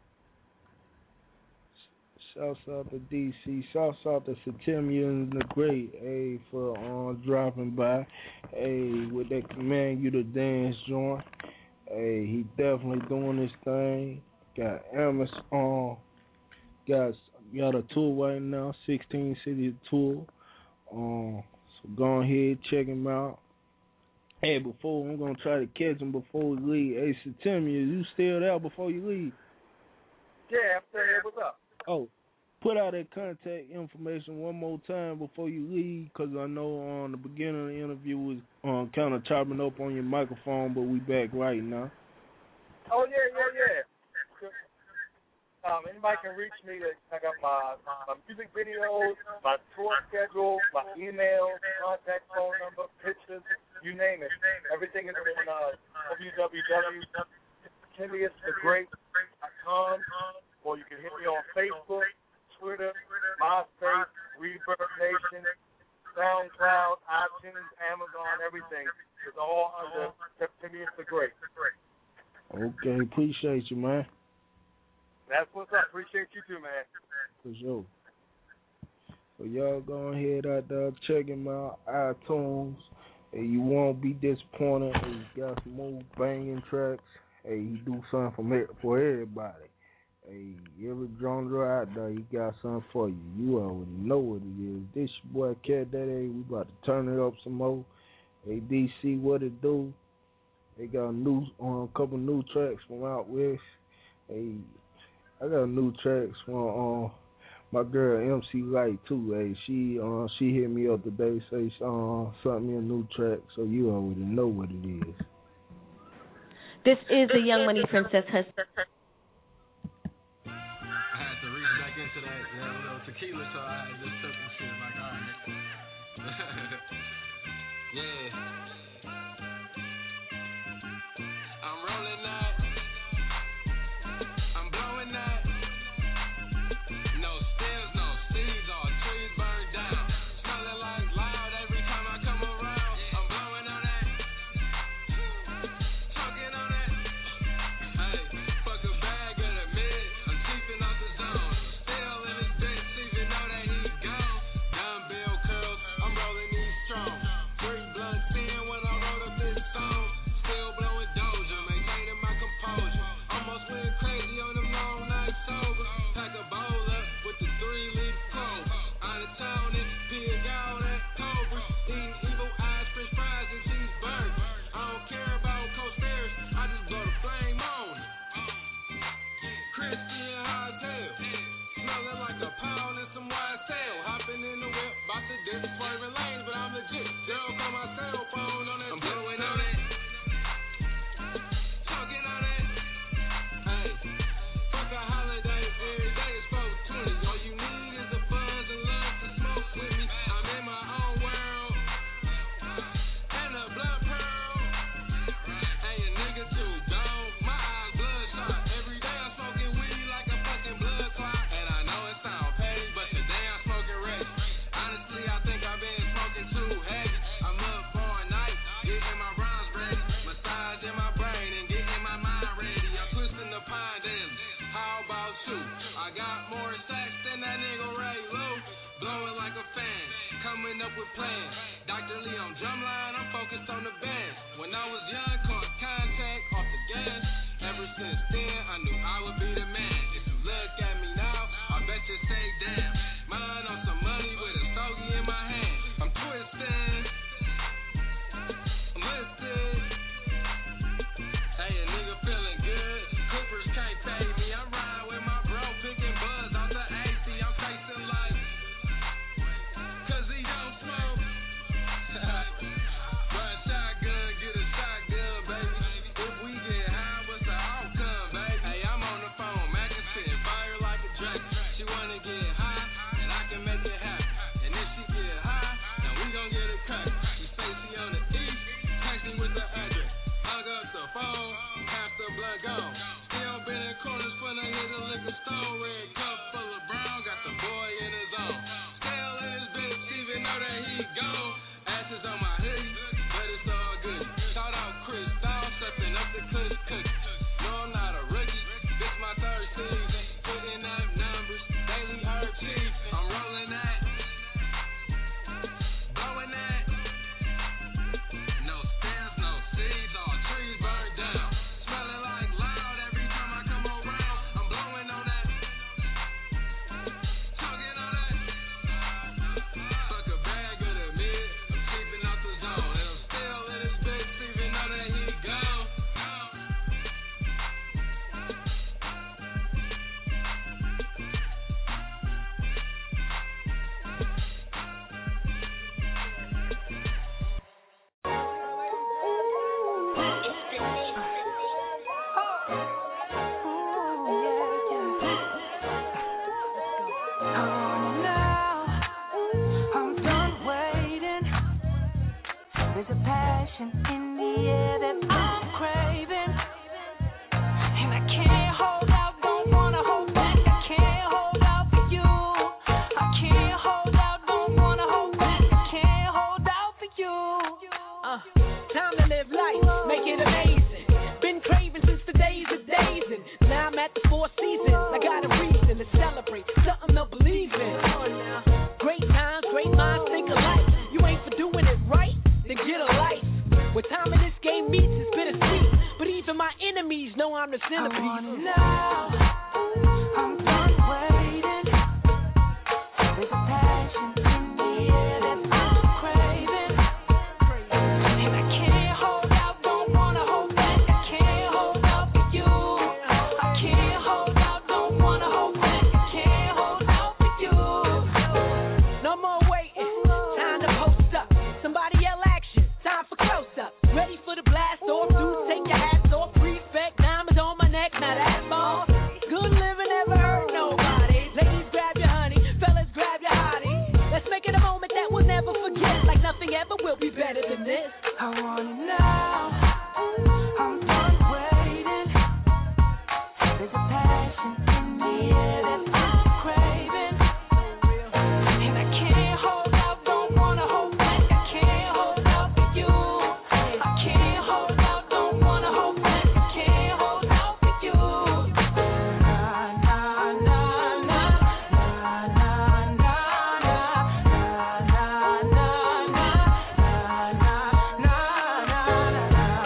Shouts out to D C. Shouts out to Satimius the Great, hey, for uh, dropping by. Hey, with that Command You to Dance joint. Hey, he definitely doing this thing. Got Amos on. Got got a tour right now, sixteen city tour. Um, so go ahead, check him out. Hey, before I'm gonna try to catch him before we leave. Hey, Satimius, you still there before you leave? Yeah, I'm still here. What's up? Oh. Put out that contact information one more time before you leave, because I know on the beginning of the interview was um, kind of chopping up on your microphone, but we back right now. Oh, yeah, yeah, yeah. Um, anybody can reach me. I got my, my music videos, my tour schedule, my email, contact phone number, pictures, you name it. Everything is on uh, w w w dot satimius the great dot com, or you can hit me on Facebook, Twitter, MySpace, Reverb Nation, SoundCloud, iTunes, Amazon, everything. It's all under Satimius the Great. Okay, appreciate you, man. That's what's up. Appreciate you too, man. For sure. So y'all go ahead out there, check him out, iTunes. Hey, you won't be disappointed. He got some more banging tracks. Hey, he do something for, for everybody. Hey, every genre out there, he got something for you. You already know what it is. This your boy Cat Daddy. We about to turn it up some more. Hey, D C, what it do? They got a new, um, couple new tracks from out west. Hey, I got new tracks from um, my girl M C Light too. Hey, she uh, she hit me up today, say uh, sent me a new track, so you already know what it is. This is the Young Money Princess Hustler. Into that, yeah, you know, tequila, so I just took some shit, like, alright. Yeah. I'm rolling up. I'm blowing up. No stills, no seeds, all trees burned down. Smelling like loud every time I come around. I'm blowing on that. Talking on that. Hey, fuck a bag of the mid. I'm keeping off the zone. Dumbbell curls, I'm rolling these strong. Three blunts in, different lanes, but I'm legit. Zero call my cell phone on that. I'm blowing on it. Talking on it. Hey, fuck a holiday. Every day is four twenty. All you need is the buzz and love to smoke with me. I'm in my own world. And a blood pearl. Hey, a nigga too gone. My eyes bloodshot. Every day I'm smoking weed like a fucking blood clot. And I know it sound petty, but today I'm smoking red. Honestly, I think I've been smoking too heavy. I'm up for a night, getting my rhymes ready. Massage in my brain and getting my mind ready. I'm twisting the pine daily. How about you? I got more sex than that nigga Ray Lou. Blowing like a fan, coming up with plans. Doctor Lee on drumline, I'm focused on the band. When I was young, caught contact off the gas. Ever since then, I knew I would be the man. If you look at me now, I bet you say damn. Mine on some money with a stogie in my hand. I'm twisting, I'm lifted. Hey, a nigga feeling good. Coopers can't pay me. I'm riding with my bro, picking buzz out the A C. I'm chasing life, cause he don't smoke. Run shotgun, get a shotgun, baby. If we get high, what's the outcome, baby? Hey, I'm on the phone, Mackin' spitting fire like a dragon. She wanna get high, and I can make it happen. And if she get high, then we gon' get it cracked. She say she on the east, text me with the address. Hung up the phone, half the blood gone. Still bending corners when I hit a liquor store. Red cup full of brown, got the boy in his own. Still in his bitch, even though that he gone. Ashes on my hoodie, but it's all good. Shout out Chris Dow, stepping up the kush cook. No, I'm not a rookie, this my third season. Putting up numbers, daily herb cheese. I'm rolling that, blowing that. No stems, no seeds, all trees burned down. Smelling like loud every time I come around. I'm blowing on that, talking on that. Fuck a bag of the mid, I'm keeping out the zone. And I'm still in this bitch, even though that he gone. I'm done waiting. There's a passion in the air that I'm craving, and I can't hold out, don't wanna hold back. I can't hold out for you. I can't hold out, don't wanna hold back. I can't hold out for you. Uh, time to live life, make it amazing. Been craving since the days of days, and now I'm at the four seasons. I got a reason to celebrate, something to believe in. Great times, great minds think alike. You ain't for doing it right, then get a life. What time in this game meets is bittersweet, but even my enemies know I'm the centerpiece. I want it now. I'm done waiting. There's a passion in the air that I'm craving, and I can't hold out, don't wanna hold back. I can't hold out for you. I can't hold out, don't wanna hold back. I can't hold out for you. No more waiting, time to post up. Somebody yell action, time for close up. Ready for the blast off, dudes take your hats off. Respect, diamonds on my neck, now that's all. Good living never hurt nobody. Ladies grab your honey, fellas grab your hottie. Let's make it a moment that we'll never forget. Like nothing ever will be better than this. I want it now. I'm done waiting. There's a passion in the air that I'm craving, and I can't hold out, don't wanna hold back. I can't hold out for you. I can't hold out, don't wanna hold back. I can't hold out for you. Na na na na na na na na na na na na na na na na.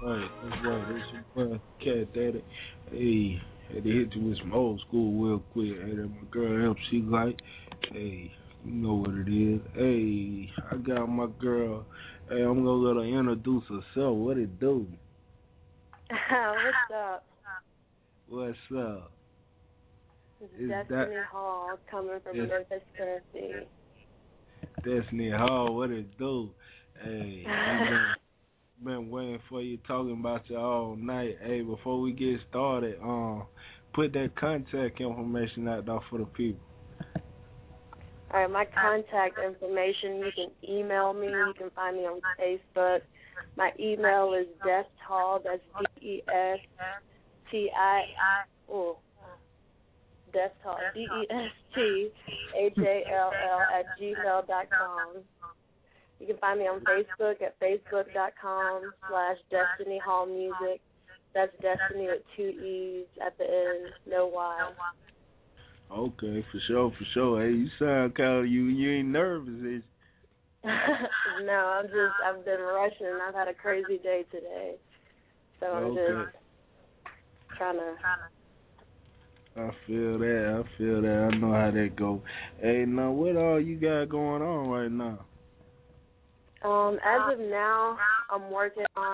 right. That's right. That's your boy, Cat Daddy. Hey, had to hit you with some old school real quick. Hey, that my girl M C Light. Hey, you know what it is. Hey, I got my girl. Hey, I'm gonna let her introduce herself. What it do? What's up? What's up? It's Is Destiny that, Hall coming from is, Memphis, Tennessee. Destiny Hall, what it do? Hey, been, been waiting for you talking about you all night. Hey, before we get started, um, put that contact information out there for the people. All right, my contact information, you can email me. You can find me on Facebook. My email is desthall, that's D E S T I, oh, desthall, D E S T H A L L at gmail dot com. You can find me on Facebook at facebook.com slash Destiny Hall Music. That's Destiny with two E's at the end, no Y. Okay, for sure, for sure. Hey, you sound kind of, you, you ain't nervous, is you? No, I'm just, I've been rushing. I've had a crazy day today. So I'm okay. just trying to. I feel that, I feel that. I know how that go. Hey, now, what all you got going on right now? Um, as of now, I'm working on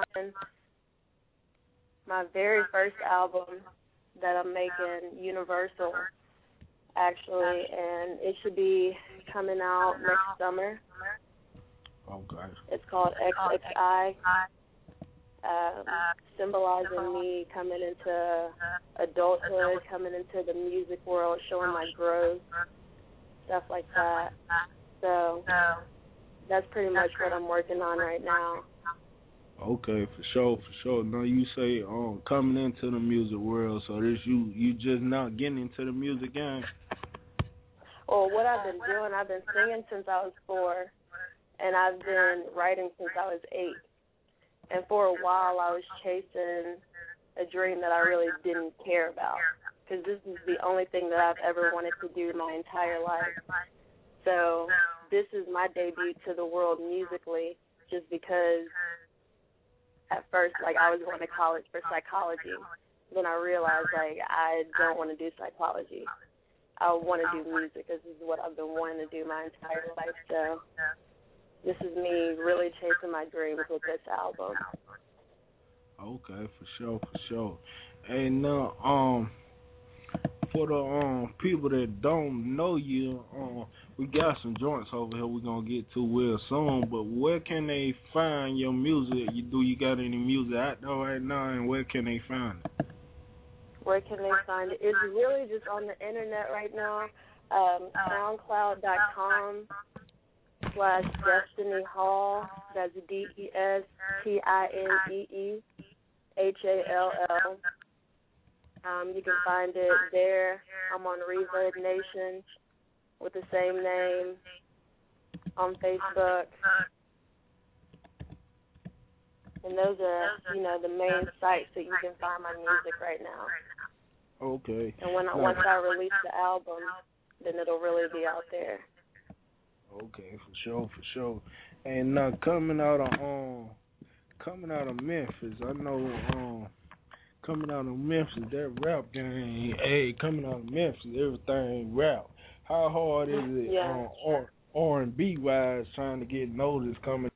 my very first album that I'm making, Universal, actually, and it should be coming out next summer. Okay. It's called X X I, um, symbolizing me coming into adulthood, coming into the music world, showing my growth, stuff like that. So that's pretty much what I'm working on right now. Okay, for sure, for sure. Now you say um coming into the music world, so this you you just not getting into the music game? Well, what I've been doing, I've been singing since I was four, and I've been writing since I was eight. And for a while, I was chasing a dream that I really didn't care about, because this is the only thing that I've ever wanted to do my entire life. So this is my debut to the world musically, just because at first, like, I was going to college for psychology. Then I realized, like, I don't want to do psychology. I want to do music. This is what I've been wanting to do my entire life. So this is me really chasing my dreams with this album. Okay, for sure, for sure. Hey, now, um, for the um people that don't know you, um, we got some joints over here we're gonna get to real soon. But where can they find your music? You do you got any music out there right now, and where can they find it? Where can they find it? It's really just on the internet right now. Um, SoundCloud dot com slash Destiny Hall. That's D E S T I N E E H A L L. Um, you can find it there. I'm on Reverb Nation with the same name on Facebook. And those are, you know, the main sites that you can find my music right now. Okay. And when I, once I release the album, then it'll really be out there. Okay, for sure, for sure. And now coming out of um, coming out of Memphis, I know um. Coming out of Memphis, that rap game, hey, coming out of Memphis, everything rap. How hard is it yeah. um, R and B wise trying to get noticed coming?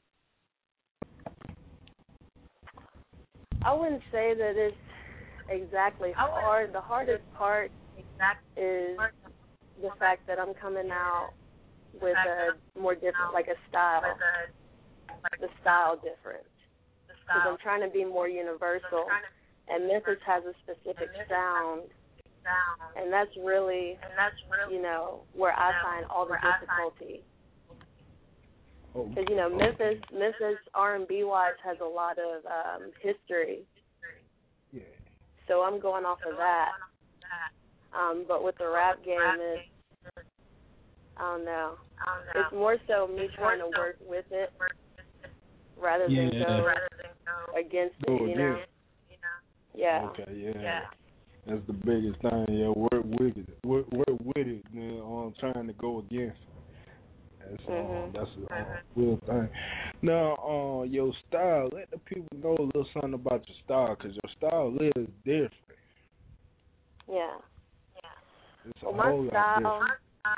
I wouldn't say that it's exactly hard. The hardest part is the fact that I'm coming out with a more different, like a style, the style difference. Because I'm trying to be more universal. And Memphis has a specific sound, and that's really, you know, where I find all the difficulty. Because, you know, Memphis, Memphis R and B wise has a lot of um, history. Yeah. So I'm going off of that. Um, but with the rap game, it's, I don't know. It's more so me trying to work with it rather than yeah. go against it, Go you know. against. Yeah. Okay, yeah. yeah. That's the biggest thing. Yeah, work with it. Work, work with it. Man, on trying to go against it. That's Mhm. uh, that's a uh, real thing. Now, uh, your style. Let the people know a little something about your style, cause your style is different. Yeah. It's a Well, my whole lot style, different.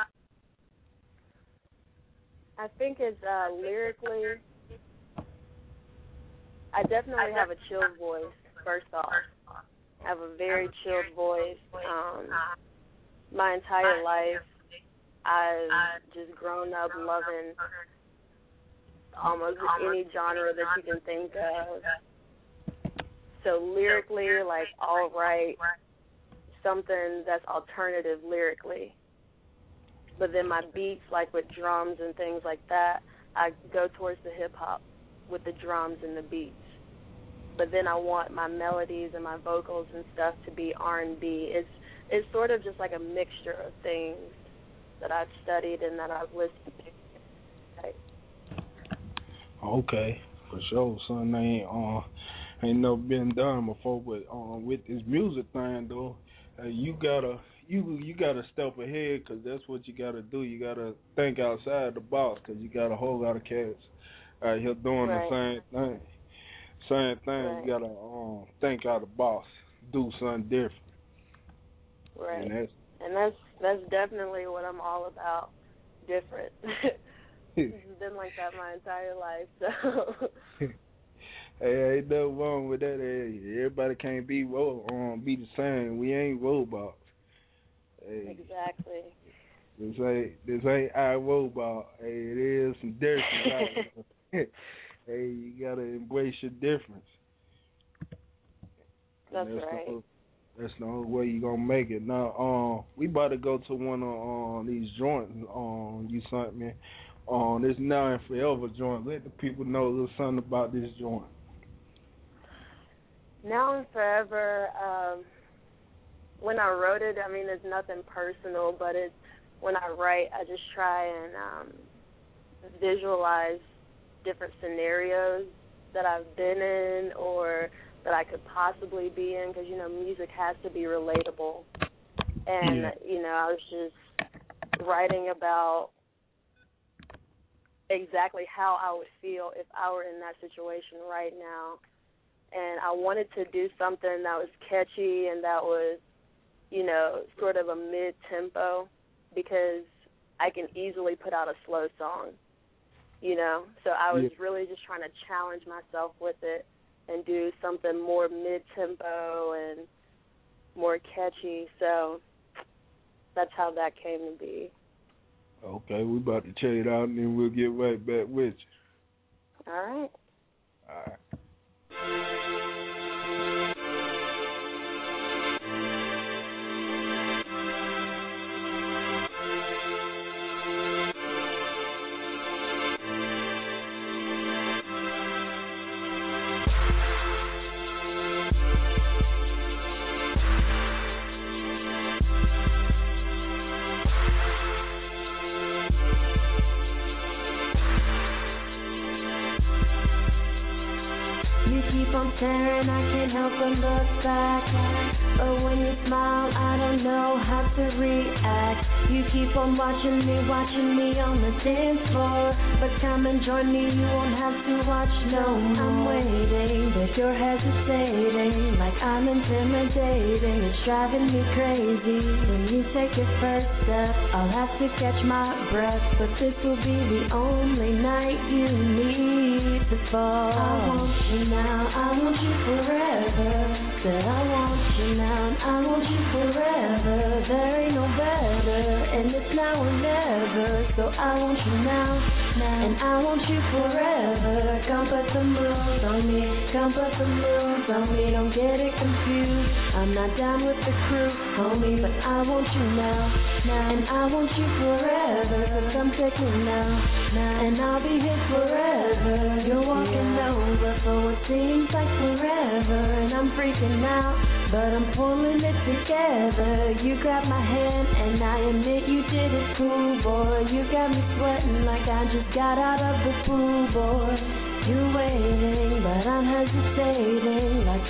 I think it's uh, lyrically. I definitely have a chilled voice. First off, I have a very chilled voice. Um, my entire life, I've just grown up loving almost any genre that you can think of. So lyrically, like all right, something that's alternative lyrically. But then my beats, like with drums and things like that, I go towards the hip hop with the drums and the beats. But then I want my melodies and my vocals and stuff to be R and B. It's it's sort of just like a mixture of things that I've studied and that I've listened to. Right. Okay, for sure, son. Ain't uh, ain't never been done before, but uh, with this music thing though, uh, you gotta you you gotta step ahead, cause that's what you gotta do. You gotta think outside the box, cause you got a whole lot of cats out here doing Right. the same thing. Same thing. Right. You gotta um think out the box, do something different. Right. And that's And that's that's definitely what I'm all about. Different. It's been like that my entire life, so hey, ain't nothing wrong with that. Hey, everybody can't be ro- um be the same. We ain't robots. Hey, exactly. this ain't this ain't our robot. Hey, it is some difference out there. Hey, you gotta embrace your difference. That's, that's right. The, that's the only way you gonna make it. Now, um, we about to go to one of uh, these joints. Um, you sent me. Um, this Now and Forever joint. Let the people know a little something about this joint. Now and Forever. Um, when I wrote it, I mean, it's nothing personal, but it's when I write, I just try and um, visualize different scenarios that I've been in or that I could possibly be in, because, you know, music has to be relatable. And, Yeah. you know, I was just writing about exactly how I would feel if I were in that situation right now. And I wanted to do something that was catchy and that was, you know, sort of a mid-tempo, because I can easily put out a slow song, you know. So I was Yeah. really just trying to challenge myself with it and do something more mid-tempo and more catchy. So that's how that came to be. Okay, we about to check it out, and then we'll get right back with you. All right. All right. You keep on staring, I can't help but look back. But when you smile, I don't know how to react. You keep on watching me, watching me on the dance floor. But come and join me, you won't have to watch no more. I'm waiting, but you're hesitating, like I'm intimidating. It's driving me crazy. When you take your first step, I'll have to catch my breath. But this will be the only night you need to fall. I want you now, I want you forever. Said I want you now, and I want you forever. There ain't no better, and it's now or never. So I want you now, now, and I want you forever. Come put the moves on me, come put the moves on me. Don't get it confused, I'm not down with the crew, homie, but I want you now, now, and I want you forever. So come take me now, now, and I'll be here forever. You're walking over for what seems like forever, and I'm freaking out, but I'm pulling it together. You grab my hand, and I admit you did it cool, boy. You got me sweating like I just got out of the pool, boy. You're waiting, but I'm hesitating, like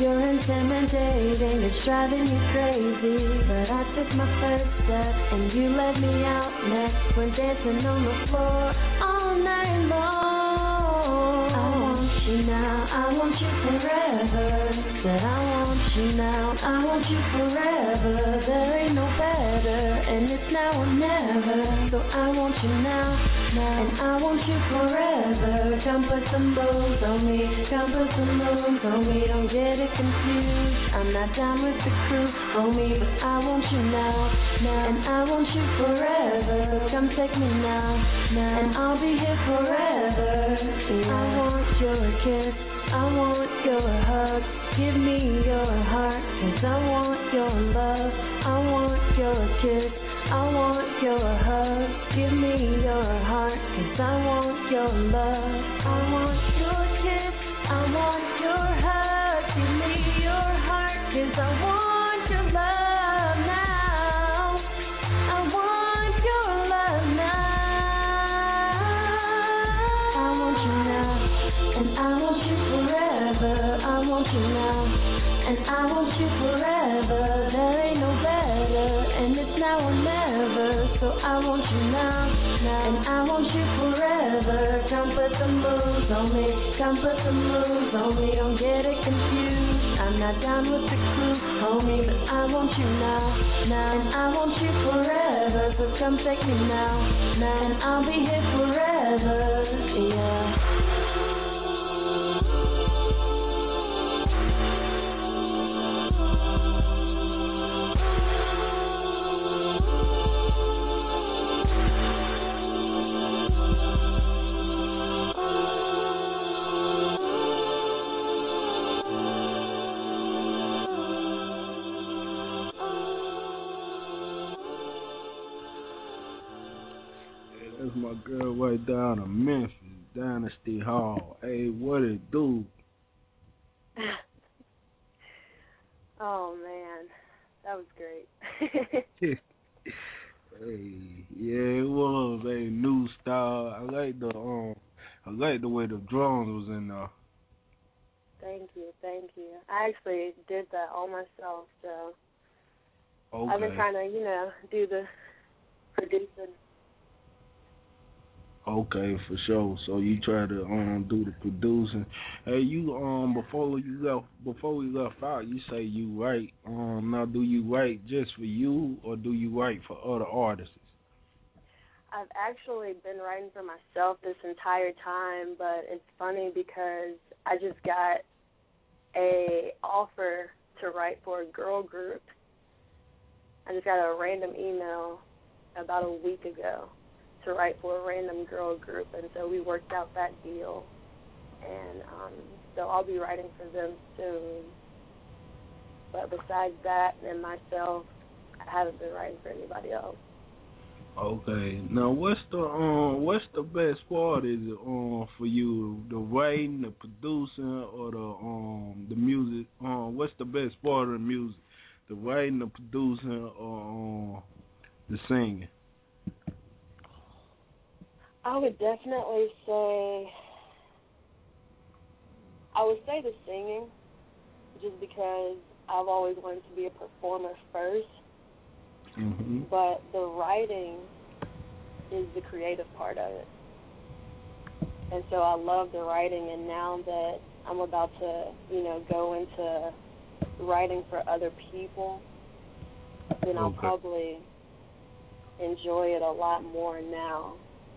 you're intimidating, it's driving me crazy. But I took my first step and you let me out next. We're dancing on the floor all night long. I want you now, I want you forever. Said I want you now, I want you forever. There ain't no better, and it's now or never. So I want you now, now, and I want you forever. Come put some moves on me, come put some moves on me. Don't get it confused, I'm not down with the crew, homie, but I want you now, now, and I want you forever. Come take me now, now, and I'll be here forever. Yeah. I want your kiss, I want your hug. Give me your heart, 'cause I want your love. I want your kiss, I want your hug. Give me your heart, 'cause I want your love. I want your kiss, I want your hug. Give me your heart, 'cause I want your love now. I want your love now. I want you now, and I want you forever. I want you now, and I want you forever. There ain't no better, and it's now or never. So I want you now, now, and I want you forever. Come put some moves on me, come put some moves on me. Don't get it confused, I'm not down with the crew, homie, but I want you now, now, and I want you forever. So come take me now, now, and I'll be here forever. Yeah. That's my girl right down in Memphis, Dynasty Hall. Hey, what it do? Oh man, that was great. Hey, yeah, it was a new style. I like the um, I like the way the drums was in there. Thank you, thank you. I actually did that all myself, so Okay. I've been trying to, you know, do the producing. Okay, for sure. So you try to um do the producing. Hey, you um before you left before we left out, you say you write. Um, now do you write just for you or do you write for other artists? I've actually been writing for myself this entire time, but it's funny because I just got a offer to write for a girl group. I just got a random email about a week ago to write for a random girl group, and so we worked out that deal, and um, so I'll be writing for them soon. But besides that and myself, I haven't been writing for anybody else. Okay. Now, what's the um, what's the best part? Is it um for you, the writing, the producing, or the um, the music? Um, what's the best part of the music? The writing, the producing, or um, the singing? I would definitely say, I would say the singing, just because I've always wanted to be a performer first. Mm-hmm. But the writing is the creative part of it. And so I love the writing, and now that I'm about to, you know, go into writing for other people, then I'll Okay. probably enjoy it a lot more now.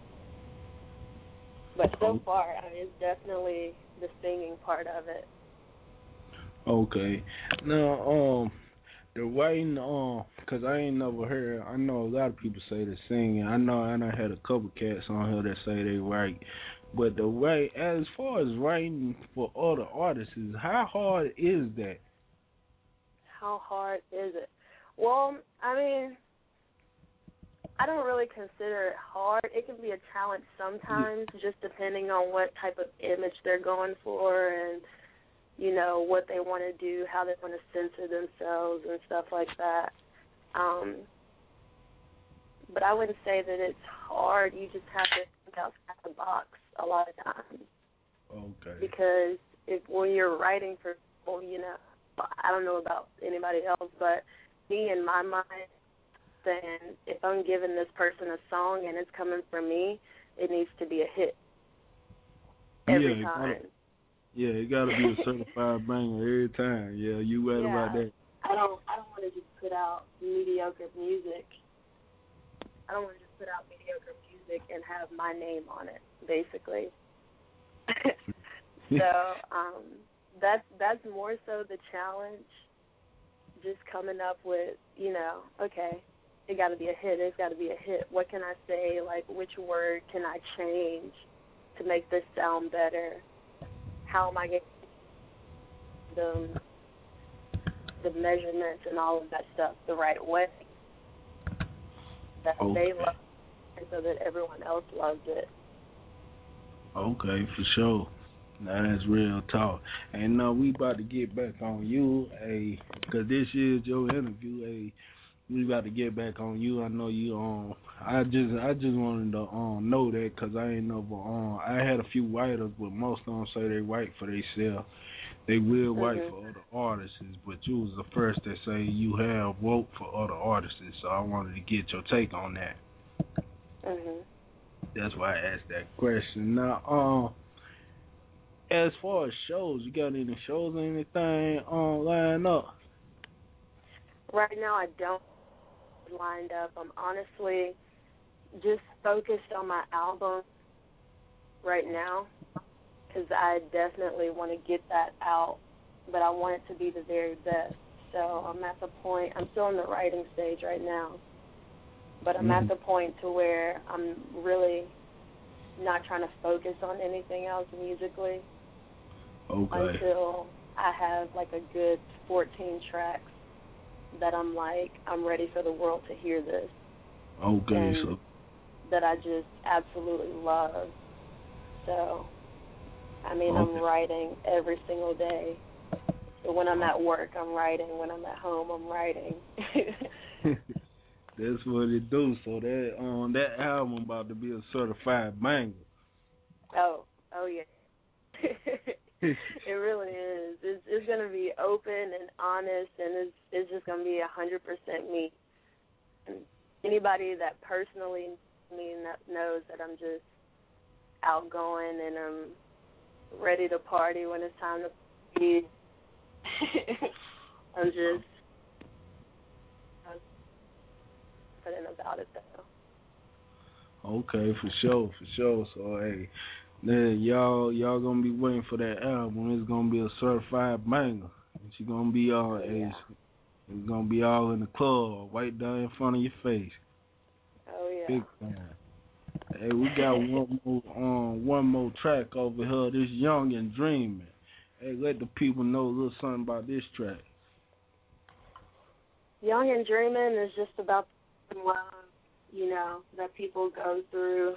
But so far, I mean, it's definitely the singing part of it. Okay. Now, um, the writing, um, cause I ain't never heard. I know a lot of people say the singing. I know I done had a couple cats on here that say they write, but the write, as far as writing for other artists, how hard is that? How hard is it? Well, I mean, I don't really consider it hard. It can be a challenge sometimes, just depending on what type of image they're going for and, you know, what they want to do, how they want to censor themselves and stuff like that. Um, but I wouldn't say that it's hard. You just have to think outside the box a lot of times. Okay. Because if when you're writing for people, you know, I don't know about anybody else, but me in my mind, saying if I'm giving this person a song and it's coming from me, it needs to be a hit every yeah, time. Gotta, yeah, it got to be a certified banger every time. Yeah, you right yeah, about that. I don't. I don't want to just put out mediocre music. I don't want to just put out mediocre music and have my name on it, basically. so um, that's that's more so the challenge. Just coming up with, you know, okay, it got to be a hit. It's got to be a hit. What can I say? Like, which word can I change to make this sound better? How am I getting the the measurements and all of that stuff the right way that okay. they love it and so that everyone else loves it. Okay, for sure. Now that's real talk. And uh, we about to get back on you, a because this is your interview. A we about to get back on you. I know you um. I just I just wanted to um know that because I ain't never um. I had a few writers, but most of them say they write for themselves. They will write mm-hmm. for other artists, but you was the first that say you have wrote for other artists. So I wanted to get your take on that. Mhm. That's why I asked that question. Now, um. As far as shows, you got any shows or anything on line up? Right now, I don't lined up. I'm honestly just focused on my album right now because I definitely want to get that out, but I want it to be the very best. So I'm at the point, I'm still in the writing stage right now, but I'm mm-hmm. at the point to where I'm really not trying to focus on anything else musically. Okay. Until I have like a good fourteen tracks that I'm like, I'm ready for the world to hear this. Okay, and so that I just absolutely love. So, I mean, okay. I'm writing every single day. So when I'm at work, I'm writing. When I'm at home, I'm writing. That's what it do. So that um that album about to be a certified banger. Oh, oh yeah. It really is. It's, it's going to be open and honest, and it's, it's just going to be one hundred percent me. And anybody that personally me knows that I'm just outgoing and I'm ready to party when it's time to be. I'm just confident about it, though. Okay, for sure, for sure. So, hey. Then y'all y'all gonna be waiting for that album. It's gonna be a certified banger. It's gonna be all yeah. it's, it's gonna be all in the club, right down in front of your face. Oh yeah. Big time. Hey, we got one more um one more track over here. This Young and Dreaming. Hey, let the people know a little something about this track. Young and Dreaming is just about the love, you know, that people go through.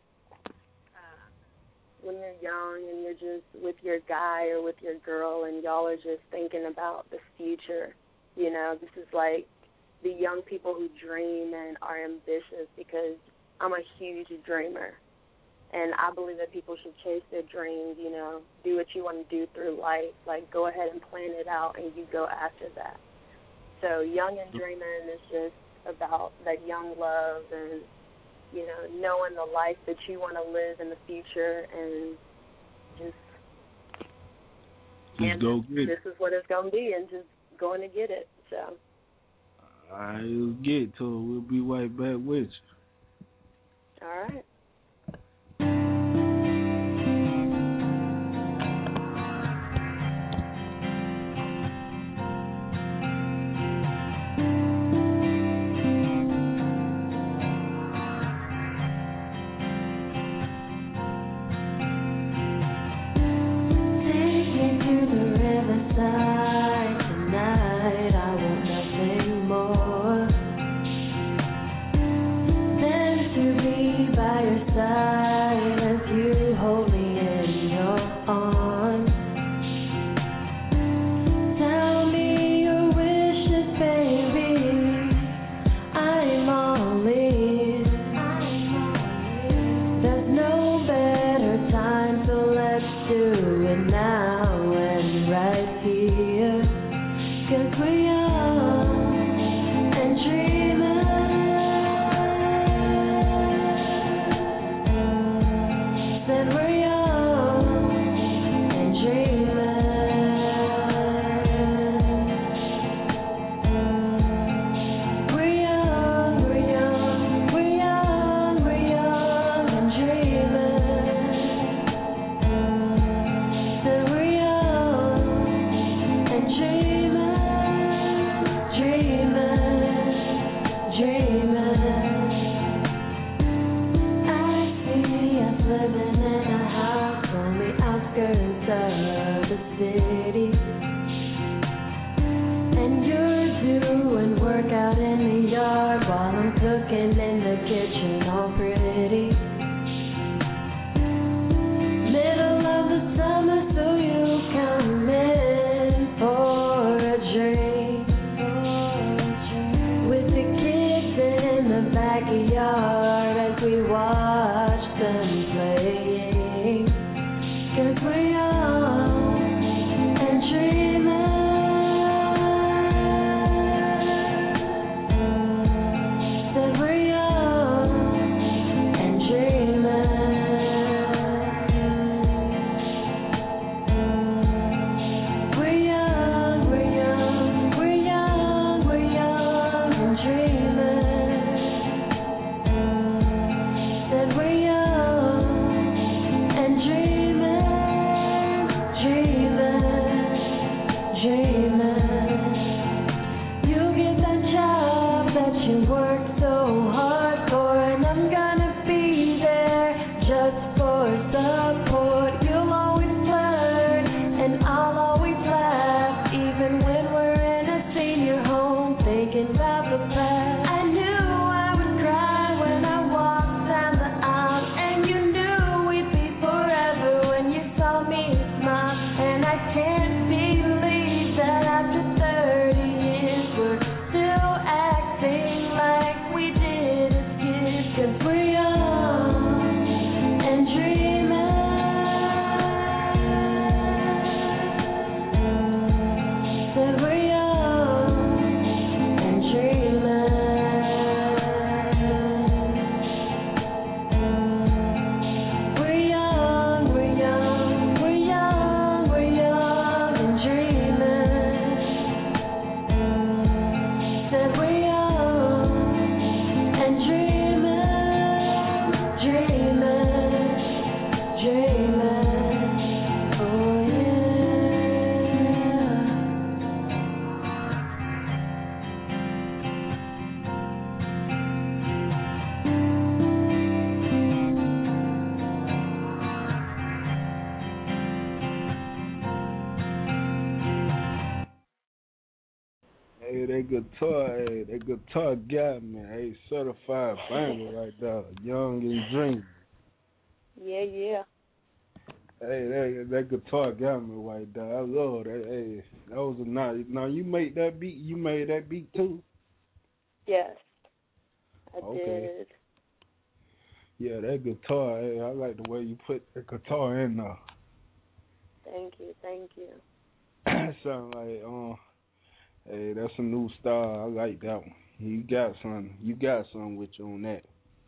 When you're young and you're just with your guy or with your girl and y'all are just thinking about the future, you know, this is like the young people who dream and are ambitious because I'm a huge dreamer. And I believe that people should chase their dreams, you know, do what you want to do through life. Like, go ahead and plan it out and you go after that. So Young and Dreaming is just about that young love and, you know, knowing the life that you want to live in the future and just, just and go get it. This is what it's going to be and just going to get it. So. All right, let's get to it. We'll be right back with you. All right. center of the city. And you're doing work out in the yard while I'm cooking in the kitchen all pretty. Middle of the summer, so you come in for a drink. With the kids in the backyard as we watch them playing. 'Cause we're young and dreaming. Said we're young and dreaming. We're young, we're young, we're young, we're young and dreaming. Said we're young and dreaming, dreaming, dreaming. You get that job that you work so hard for, and I'm gonna be there just for support. You'll always flirt, and I'll always laugh, even when we're in a senior home thinking about the past. I knew I would cry when I walked down the aisle, and you knew we'd be forever when you saw me smile. And I can't believe that after thirty years we're still acting like we did as kids. 'Cause we're young and dreaming. Said we're young and dreaming. We're young, we're young, we're young, we're young and dreaming. Said we're young and dreaming, dreaming, dreaming. Oh yeah. Hey, that guitar, hey, that guitar got me. Hey, certified banger right there. Young and dreaming. Yeah, yeah. Hey, that that guitar got me right there. I love that. Hey, that was a nice. Now you made that beat. You made that beat too. Yes, I Okay. did. Yeah, that guitar. Hey, I like the way you put the guitar in there. Thank you, thank you. Sound like um. Hey, that's a new style. I like that one. You got something. You got something with you on that.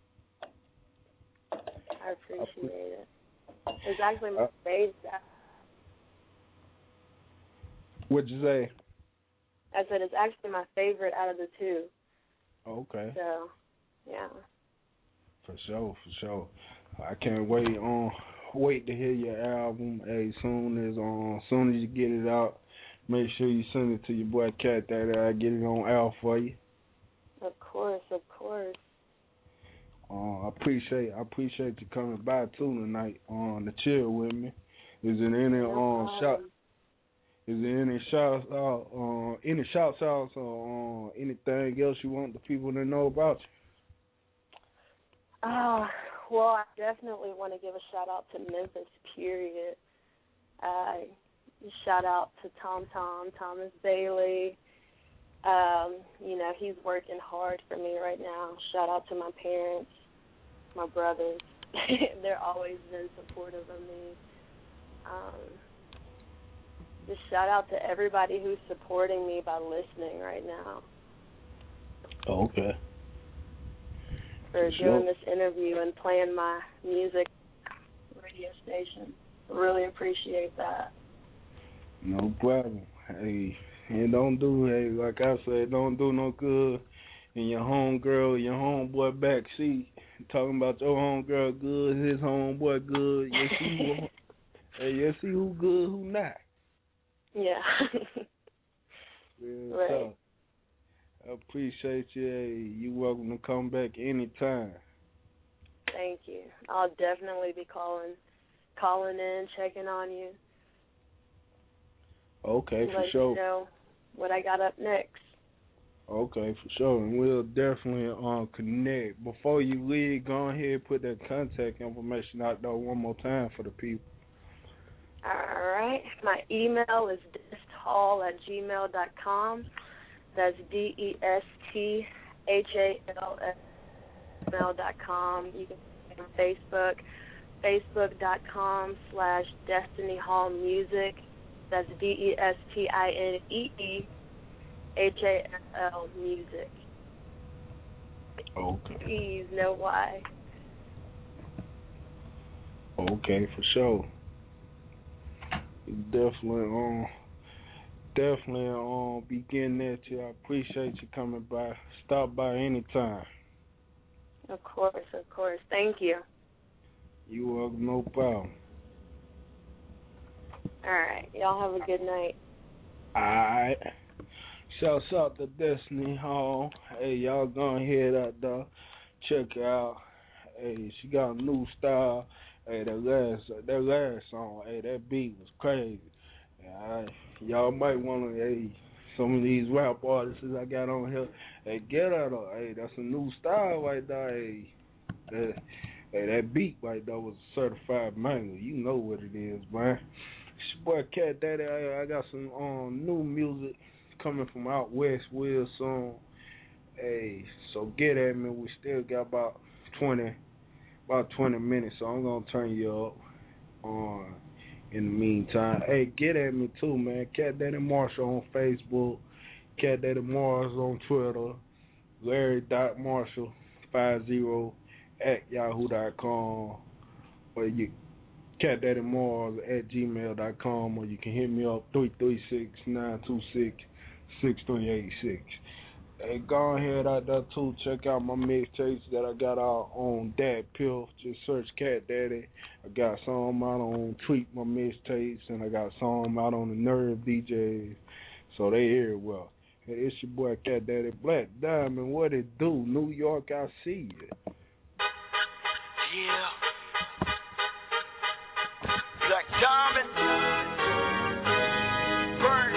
I appreciate it. It's actually my Uh, favorite. What'd you say? I said it's actually my favorite out of the two. Okay. So, yeah. For sure, for sure. I can't wait on wait to hear your album. Hey, soon as um soon as you get it out, make sure you send it to your boy Cat that I get it on Al for you. Of course, of course. Uh, I appreciate I appreciate you coming by too tonight on to chill with me. Is there any No um shout problem. is there any shouts out uh any shouts outs or uh, anything else you want the people to know about you? Oh, well, I definitely want to give a shout out to Memphis, period. Uh, shout out to Tom Tom, Thomas Bailey. Um, you know, he's working hard for me right now. Shout out to my parents, my brothers. They're always been supportive of me. Um, just shout out to everybody who's supporting me by listening right now. Oh, okay. For Sure. doing this interview and playing my music radio station. Really appreciate that. No problem. Hey, and don't do, hey, like I said, don't do no good in your homegirl, your homeboy backseat, talking about your homegirl good, his homeboy good. You see who, hey, you see who good, who not. Yeah. Real Right. talk. I appreciate you. Hey, you welcome to come back anytime. Thank you. I'll definitely be calling calling in, checking on you. Okay, and for let sure. You know what I got up next. Okay, for sure. And we'll definitely um connect. Before you leave, go ahead and put that contact information out there one more time for the people. All right. My email is desthall at gmail dot com. That's D E S T H A L at gmail dot com. You can find me on Facebook, facebook dot com slash Destiny Hall Music. That's D E S T I N E E H A L Music. Okay. Please know why. Okay, for sure. Definitely um definitely um be getting at you. I appreciate you coming by. Stop by anytime. Of course, of course. Thank you. You welcome, no problem. All right. Y'all have a good night. Alright. Shouts out to Destiny Hall. Hey, y'all go ahead out there. Check her out. Hey, she got a new style. Hey, that last that last song, hey, that beat was crazy. Alright. Y'all might wanna, hey, some of these rap artists I got on here, hey, get at her. Hey, that's a new style right there. Hey, that, hey, that beat right there was a certified mango. You know what it is, man. It's your boy Cat Daddy. I, I got some um, new music coming from out west real soon. Hey, so get at me. We still got about twenty, about twenty minutes, so I'm gonna turn you up. On in the meantime, hey, get at me too, man. Cat Daddy Marshall on Facebook, Cat Daddy Mars on Twitter, Larry dot Marshall five zero at yahoo dot com, or you Cat Daddy Mars at gmail dot com, or you can hit me up three three six, nine two six, six three eight six. Hey, go ahead out there too. Check out my mixtapes that I got out on Dad Pill. Just search Cat Daddy. I got some out on Tweet my mixtapes, and I got some out on the Nerve D Js. So they hear it well. Hey, it's your boy Cat Daddy Black Diamond. What it do? New York, I see you. Yeah. Black Diamond. Burn.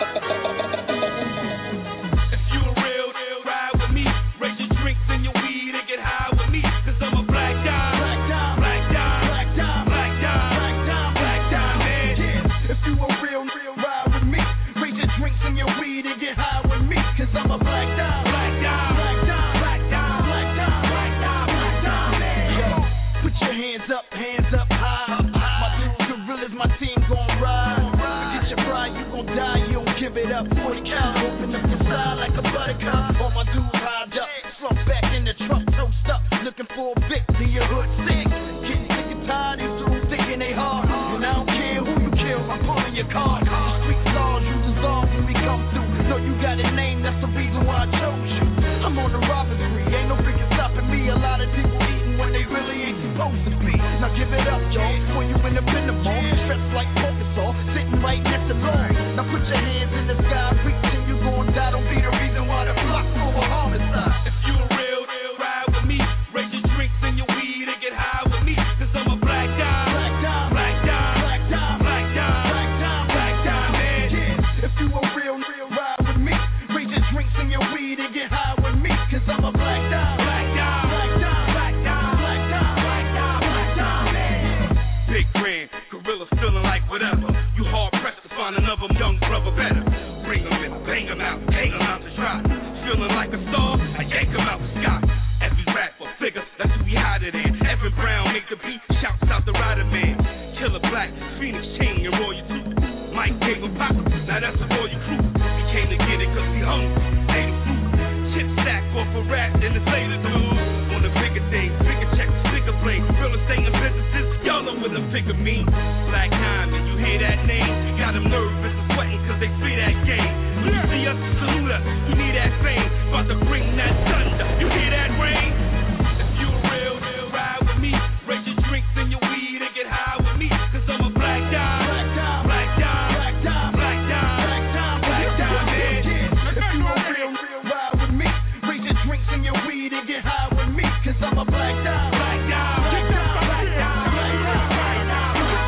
If you a real, real ride with me, raise your drinks and your weed and get high with me, cause I'm a black dime. Black dime. Black dime. Black dime. Black dime. Black dime. Black dime, man. Yeah. If you a real, real ride with me, raise your drinks and your weed and get high with me, cause I'm a black dime. Black dime. Black dime. Black dime. Black dime. Black dime. Black dime, man. Yo, put your hands up, hands up high. My dudes, gorillas, my team gon' ride. Forget your pride, you gon' die, you don't give it up. forty cal, open up your side like a buttercup. All my dudes hived up, slump back in the truck, toast up, looking for a victory, your hood sick. Getting sick and tired, these dudes thinking they hard. And I don't care who you kill, I'm pulling your card. The street laws, you dissolve when we come through. Know you got a name, that's the reason why I chose you. I'm on the robbery, ain't no freaking stopping me. A lot of people eating when they really ain't supposed to be. Now give it up, y'all, when you in the pinnacle, stressed like Pokesol, sitting right next to Lord. Now put your hands in the sky, preaching you gon' die. Don't be the reason why the block full of homicide. If you a real, real ride with me, raise your drinks and your weed and get high with me, cause I'm a black dime. Black dime. Black dime. Black dime. Black dime. Black dime. Black dime, man. Yeah. If you a real, real ride with me, raise your drinks and your weed and get high with me, cause I'm a black dime. Black dime. Black dime. Black dime. Black dime. Black dime. Black dime, man. Big grand, gorillas feeling like whatever. You hard pressed to find another young brother better. Bring him in, bang him out, hang him out to dry. Feeling like a star, I yank him out the sky. Every rapper figure, that's who we hide it in. Evan Brown make the beat, shouts out the Rider Man. Killer Black, Phoenix Chain and Royal Two. Mike gave him pop, now that's a Royal crew. We came to get it cause we hungry, ate the food. Chip stack off a rat and it's later dude. On the bigger things, bigger checks, bigger blades. Real estate and businesses, y'all know what the figure mean. Black Diamond, you hear that name? You got them nervous and sweating cause they see that game. When you see us, salute us, you need that fame. About to bring that thunder, you hear that rain? If you a real, real ride with me, raise your drinks and your weed and get high with me, cause I'm a black dime. Black dime. Black dime. Black dime. Black dime. Black dime. Black dime, man. If you a real, real ride with me, raise your drinks and your weed and get high with me, cause I'm a black dime. Black dime. Black dime. Black dime. Black dime. Black dime.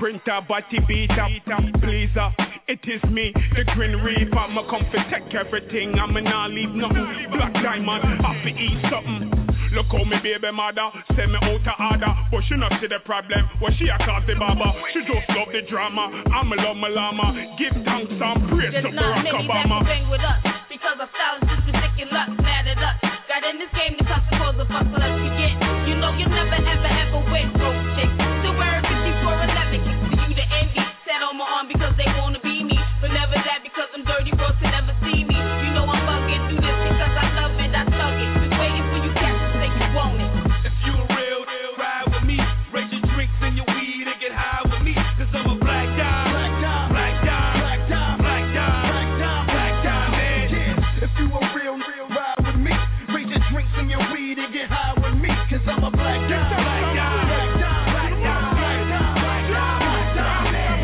printer, body beater, pleaser. It is me, the Green Reaper. I'ma come to take everything. I'ma not leave nothing. Black diamond, have to eat something. Look how me baby mother send me out to order, but she not see the problem. When she a cause the baba, she just love the drama. I'ma love my llama. Give thanks and praise to Barack Obama. Bang with us because our style is just ridiculous. Mad at us. Got in this game to cause the cause of us, so let's begin. You know you never ever ever win, broke chicks. Still wearing fifty-four eleven kicks for you to envy. Set on my arm because they wanna be me, but never that because I'm dirty bros to never see me. You know I'm bugging, do this because I love it, I thug it. Been waiting for you cats to say you want it. If you a real, real ride with me, raise your drinks and your weed and get high with me, cause I'm a black dime, black dime, black dime, black dime, black dime, black dime, black dime, man. Yeah. If you a real, real ride with me, raise your drinks and your weed and get high with me, cause I'm a black dime, black dime, black dime, black dime, black dime, black dime, black dime, man.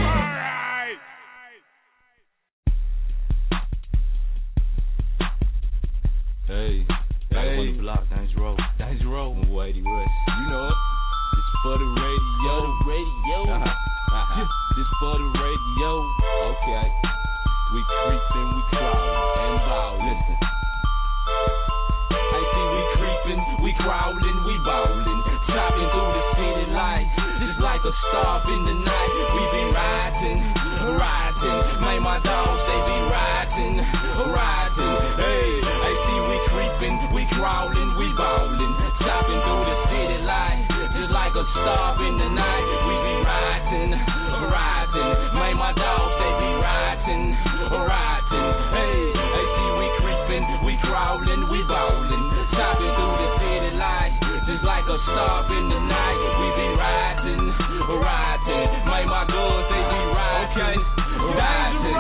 Hey, hey, on the block, Danger Road, Danger Road, Whitey West. You know it. It's for the radio, for the radio. Uh-huh. Uh-huh. This for the radio. Okay, we creeping, we crawling, and bow. Listen, I see we creeping, we crawling, we bowling, chopping through the city lights, just like a star in the night. We be riding, riding. Man, my dogs they be riding, riding. Hey, I see we creeping, we crawling, we bowling, chopping through the city lights, just like a star in the night. We be riding, riding. Man, my dogs they be riding, riding. Hey, I see we creeping, we crawling, we bowling, chopping through the city lights, just like a star in the night. We be riding, riding. Man, my girls they be riding, riding.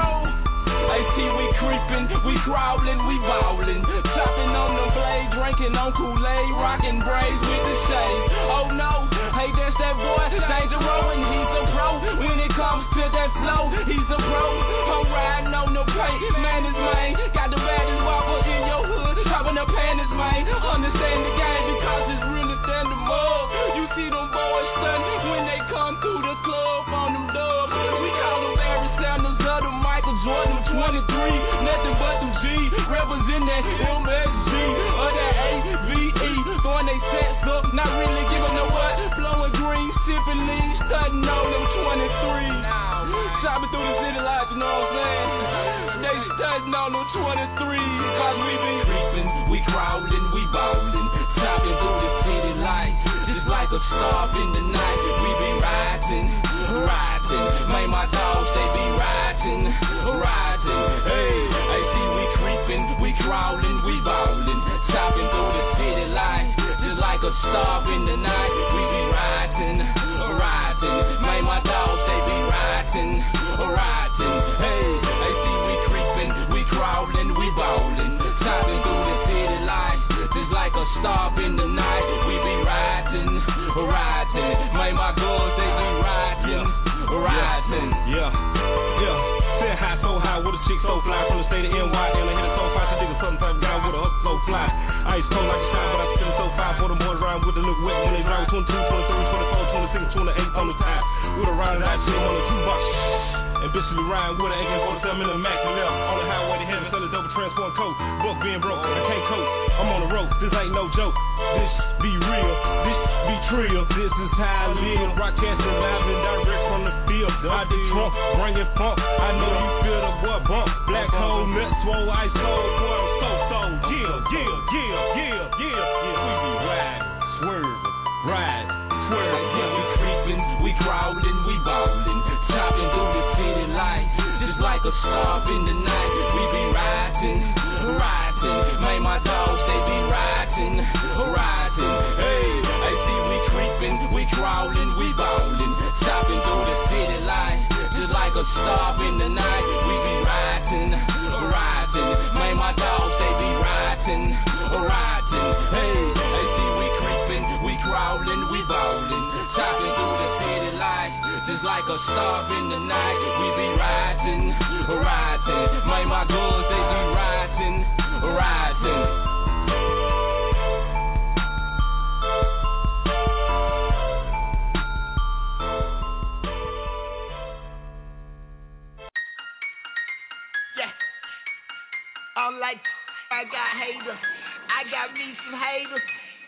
I see we creeping, we crawling, we bowling, chopping on the blade, drinking on Kool-Aid, rocking braids with the shades. Oh no, hey that's that boy, Danger Road, and he's a pro. When it comes to that flow, he's a pro. I'm riding on the plate, man is mine. Got the baddest wobble in your hood, dropping the panties, man. Understand the game because it's really than the mug. You see them boys stunning when they come through the club on them dubs. We call them Larry Sanders of the Michael Jordan twenty-three, nothing but them G, represent that M S G or that A V E, throwing they sets up, not really giving no what, blowing green, sipping lean, stunting on them twenty-three, shopping through the city lights, you know what I'm saying? They stunting on them twenty-three, cause we be creeping, we crawling, we bowling, shopping through the city lights, just like a star in the night. We be riding, riding, man, my dogs they be riding, riding. Hey, I see we creeping, we crawling, we bowling, chopping through the city lights, just like a star in the night. We be riding, riding. Man, my dogs they be riding, riding. Hey, I see we creeping, we crawling, we bowling, chopping through the city lights, just like a star in the night. We be riding, riding. Man, my girls they be riding, riding. Yeah, yeah. Sit high, so high with a chick so fly from the state of N Y. And I hit a so fly, she nigga something type of guy with a hustle so fly. Ice cold like a shine, but I still so fine for them boys around with the look wet when they drive twenty-two, twenty-three, twenty-four, twenty-six, twenty-eight on the time. With a riding hot chick on the two box. And bitch be riding with an A K forty-seven in the Mac and left on the highway to heaven, selling double transform coat. Book being broke, I can't cope. I'm on the road, this ain't no joke. This be real, this be trill. This is how I live. Broadcasting live and direct from the field. I did trunk, bringing funk. I know you feel the boy bump. Black hole, nuts, swole, ice cold, boy, I'm so so. Yeah, yeah, yeah, yeah, yeah, yeah. We be riding, swerving, riding, swerving. Yeah, we creeping, we crawling, we bowling, chopping through the city lights, just like a star in the night. We be riding, riding. Man, my dogs they be riding, riding. Hey, I see we creeping, we crawling, we bowling, chopping through the city lights, just like a star in the night. We be riding, riding. Man, my dogs they be riding, riding. Hey, I see we creeping, we crawling, we bowling, chopping through the city lights, just like a star in the night. We be riding, riding. Man, my girls they be riding, riding. like I got haters. I got me some haters.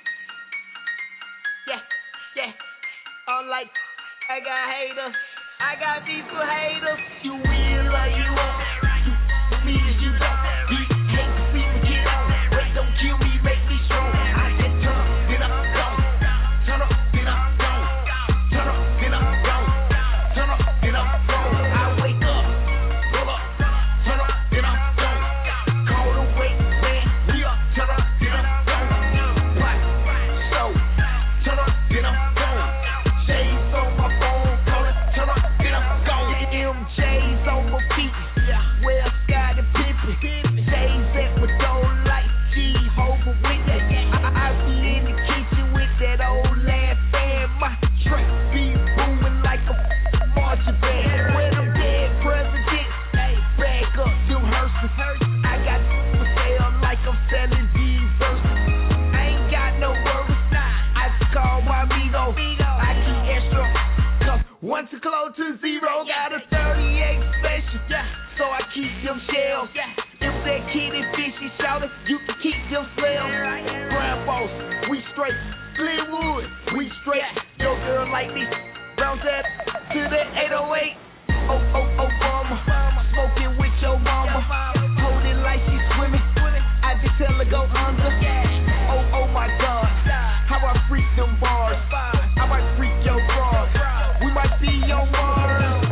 Yeah, yeah. I'm like I got haters. I got me some haters. You win like you want. You for me as you don't. You hate to see me get on. But don't kill me, make me strong. I said turn up, then I'm gone. Turn up, then I'm gone. Turn up, then I'm gone. Turn up, then I'm gone. I wake up, roll up. Turn up, then I'm gone. Call the wait, man. We up. Turn up, then I'm gone. What? So, turn up, then I'm gone. Shades on my phone, call it. Turn up, then I'm gone. M J's on my feet. Well, Scott and Pippin. Days at my door like Jehovah Witness. I, I be in the kitchen with that old laugh fan. My track be booming like a marching band. When I'm dead presidents, hey, back up them hearses. I got for sale like I'm selling these verses. I ain't got no worries. I just call my amigo. I keep extra. Cause one to close to zero. Got a thirty-eight special. So I keep them shells. If that kid is fishy, shout it, you can keep them shells. Grand boss, we straight. Glenwood, we straight. Your girl like this. Bounce that to the eight oh eight. Oh, oh, Obama. Smoking with your mama. Hold it like she's swimming. I just tell her go under. Oh, oh my God. How I freak them bars. I might freak your bras. We might be on Mars.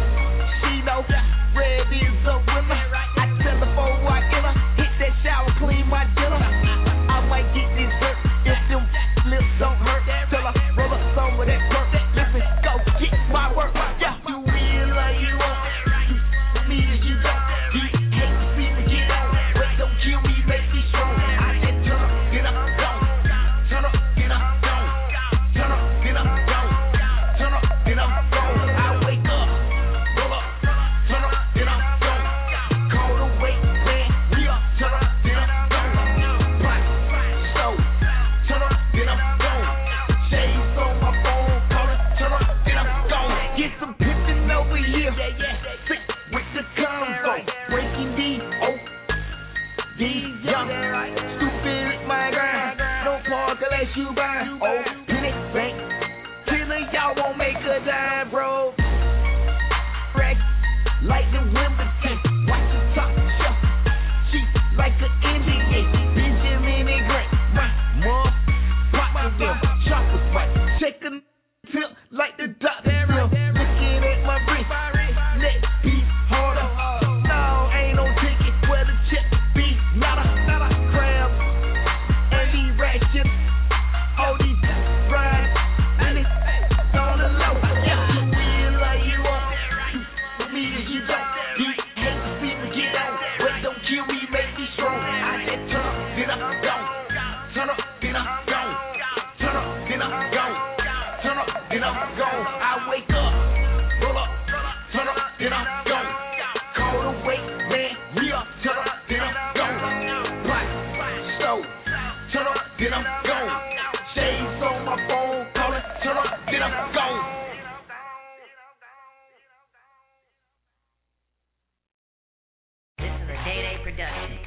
She know. Red is a winner. I tell her before I get her, hit that shower, clean my dinner. I might get this hurt if them lips don't hurt. Tell her roll up some of that work. Listen, go get my work. Yeah, you real like you want. You for me as you don't. You hate to see me get on, but don't kill me, make me strong. I said turn up, then I'm gone. Turn up, then I'm gone. Turn up, then I'm gone. Turn up, then I'm gone. I wake up, roll up. Turn up, then I'm gone. Call the wait, man. We up. Turn up, then I'm gone. Black, so. Turn up, then I'm gone. Shades on my phone, call it. Turn up, then I'm gone. Get some pimpin' over here. Sick with the combo. Breaking D, oh, these young. Stupid with my grind. No park unless you buy. Oh, penny bank. Killer, y'all won't make a dime, bro. Rack. Like the Wimbledon, watch the top shelf. She like an N B A, Benjamin and Grant. My mom, pop of them, choppers right. Check a tip like the doctor. Looking at my wrist, neck be harder. No, ain't no ticket where the check be nada. Crab and these ratchets, all these rides, and it's on the low. Yeah, you real like you want. Me as you don't. You hate to see me get on, but don't kill me, make me strong. I said turn up, then I'm gone. Turn up, then I'm gone. Turn up, then I'm gone. Turn up, then I'm gone. I wake up, roll up. Turn up, then I'm gone. Call the wait, man. We up. Turn up, then I'm gone. Black, so. Turn up, then I'm gone. Shades on my phone, call it. Turn up, then I'm gone. Day-Day Production.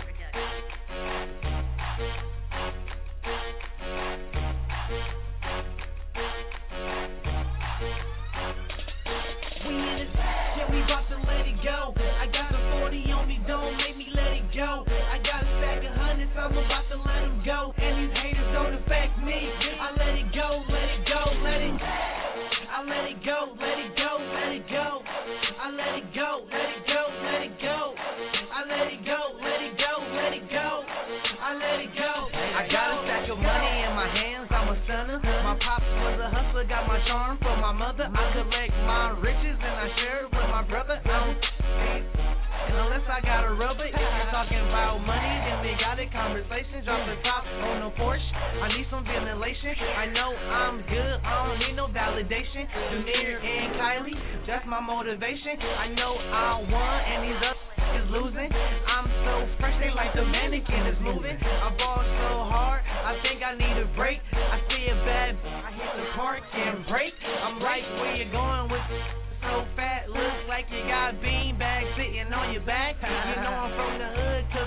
We in this, yeah, we about to let it go. I got the forty on me, don't make me let it go. I got a stack of hundreds, I'm about to let them go. And these haters don't affect me. I let it go, let it go, let it I let it go, let it go, let it go. I let it go, let it go, let it go. I let it go, let it go, let it go. I let it go. I got a stack of money in my hands, I'm a stunner. My pops was a hustler, got my charm from my mother. I collect my riches and I share it with my brother. I don't and unless I gotta rub it, if you're talking about money, then we got it. Conversation, drop the top on the Porsche. I need some ventilation. I know I'm good, I don't need no validation. Junior and Kylie, that's my motivation. I know I won and these other is losing. I'm so fresh, they like the mannequin is moving. I ball so hard, I think I need a break. I see a bad, I hit the park and break. I'm like, where you going with so fat, looks like you got bean bags sitting on your back. You know I'm from the hood, cause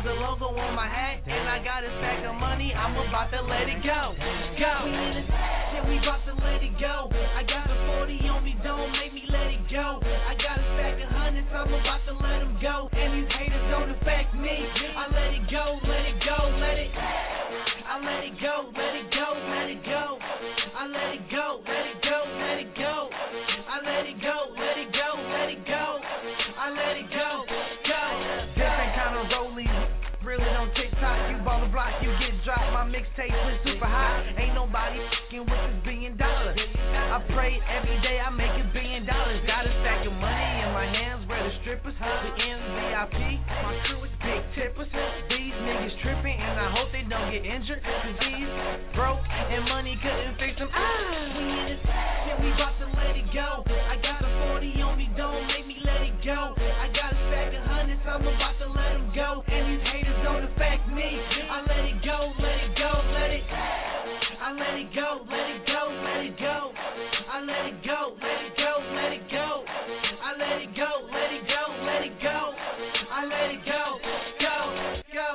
the logo on my hat, and I got a stack of money, I'm about to let it go. Go. We in the shit, we about to let it go. I got a forty on me, don't make me let it go. I got a stack of hundreds, I'm about to let them go. And these haters don't affect me. I let it go, let it go, let it. I let it go, let it go, let it go. I let it go, let it go, let it go. I let it go, let it go, let it go. I let it go, go. Different kind of rollies, really on TikTok. You ball the block, you get dropped. My mixtape was super hot. Ain't nobody f***ing with this billion dollars. I pray every day I make a billion dollars. Got a stack of money in my hands, where the strippers, the M V I P. My crew is big tippers. These niggas tripping, and I hope they don't get injured. Cause these broke and money couldn't fix them. Ah, we in this shit, we about to let it go. I got a forty on me, don't make me let it go. I got a stack of hundreds, I'm about to let them go. And these haters don't affect me. I let it go, let it go, let it. I let it go, let it go, let it go. I let it go, let it go, let it go. I let it go, let it go, let it go. I let it go, go, go.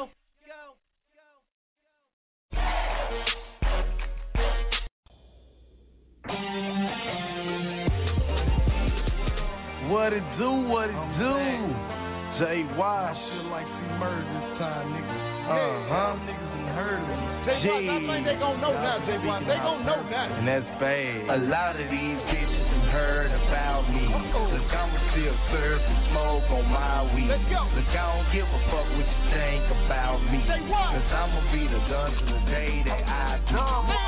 What it do, what it do? Jay Wash. Feel like see murder this time, nigga. Uh-huh. Niggas done heard of me. Jay Wash, I think they gon' know now, Jay Wash. They gon' know now. And that's bad. A lot of these bitches done heard about me. Look, I'ma still surf and smoke on my weed. Let's go. Look, I don't give a fuck what you think about me. Cause I'ma be the gun to the day that I do.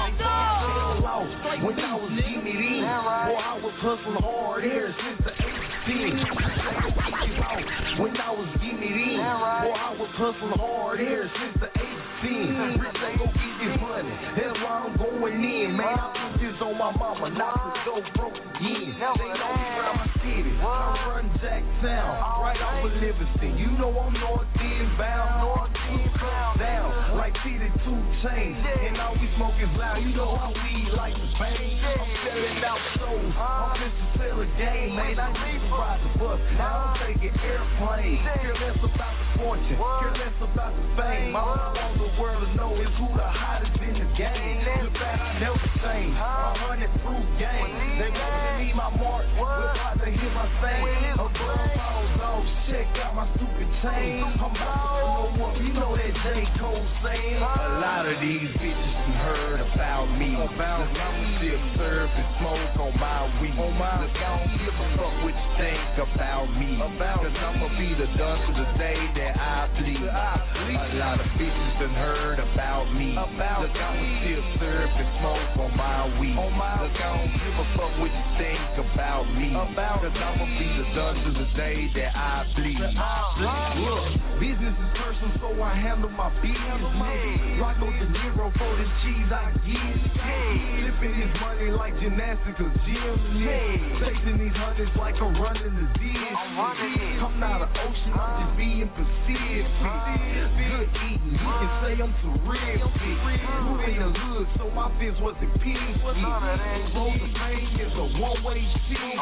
When I was getting it in, boy, I was hustling hard here since the eighteen. When I was getting it in, boy, I was hustling hard here since the eighteen. Rich ain't gon' get this money, that's why I'm going in, man. I put this on my mama, not to go broke again. They know me around my city, I run Jacktown, right off of Livingston. You know I'm north end bound, north end down, like T the two chains. And all we smoke is loud, you know how we like the pain. I'm selling out souls, I'm just to sell a game, man. I need to ride the bus, now I'm taking airplanes. Care less about the fortune, care less about the fame. All I want the world to know is who the hottest in the game. The fact I never change, a hundred proof game. They want to need my mark, we're about to hear my thing. A blood falls off, check out my stupid chain. I'm about to blow up, you know that J. Cole saying. A lot of these bitches done heard about me. About I'ma still surf and smoke on my weed. On my Look, I don't give a fuck what you think about me. About Cause I'ma be the done to the day that I please. A lot of bitches done heard about me. About Look, I'ma still surf and smoke on my weed. On my Look, I don't give a fuck what you think about me. About Cause I'ma be the done to the day that I please. Look, business is personal, so I handle my business. Rock on the Nero for this cheese I get. Flipping his money like gymnastics or gym. Chasing these hundreds like I'm running the Z. I'm not an ocean, I'm just being Pacific. Good eating, you can say I'm terrific. Grew in the hood, so my fence wasn't piggy. Roll the pain is a one-way shit.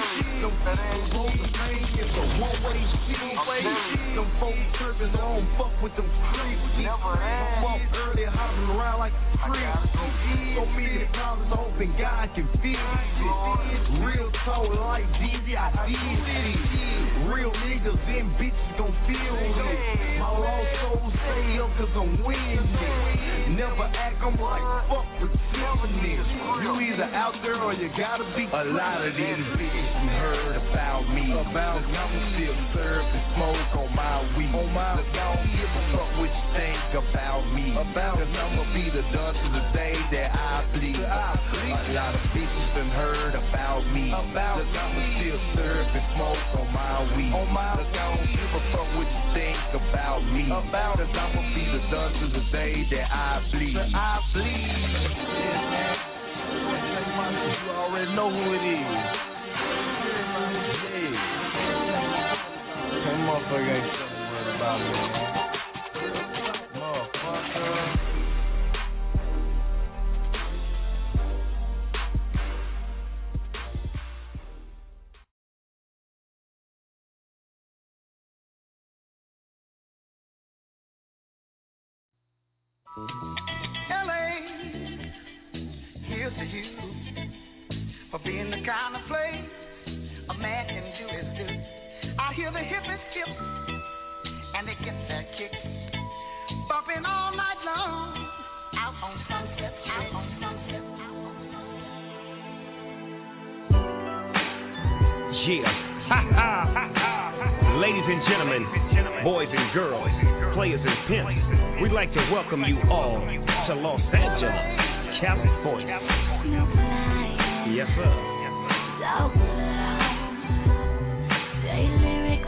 Roll the pain is a one-way shit. Them folks tripping, I don't fuck with them creeps. I'm up early, hopping around like a creep. So many problems, I'm hoping God can fix it. Real talk like D D, I did it. Real niggas and bitches gon' feel it. My lost soul stay up cause I'm winning. Never act, I'm like fuck pretending. You either out there or you gotta be. A lot of these bitches you heard about me. About Look, I'ma still serve and smoke on my weed. On my Look, I don't give a fuck what you think about me. About Cause I'ma be the done to the day that I bleed. A lot of bitches done heard about me. About Look, I'ma still serve and smoke on my weed. On my Look, I don't give a fuck what you think about me. About Cause I'ma be the done to the day that I bleed. I bleed. Yeah, man. You already know who it is. Yeah. That motherfucker ain't something worried about me, man. L A, here's to you for being the kind of place a man can do his do. I hear the hippies skip and they get their kick, bumping all night long out on Sunset, out on Sunset. Yeah, ha ha, ha ha. Ladies and gentlemen, boys and girls, players and pimps, we'd like to welcome you all to Los Angeles, California. Yes, sir. Say lyrics,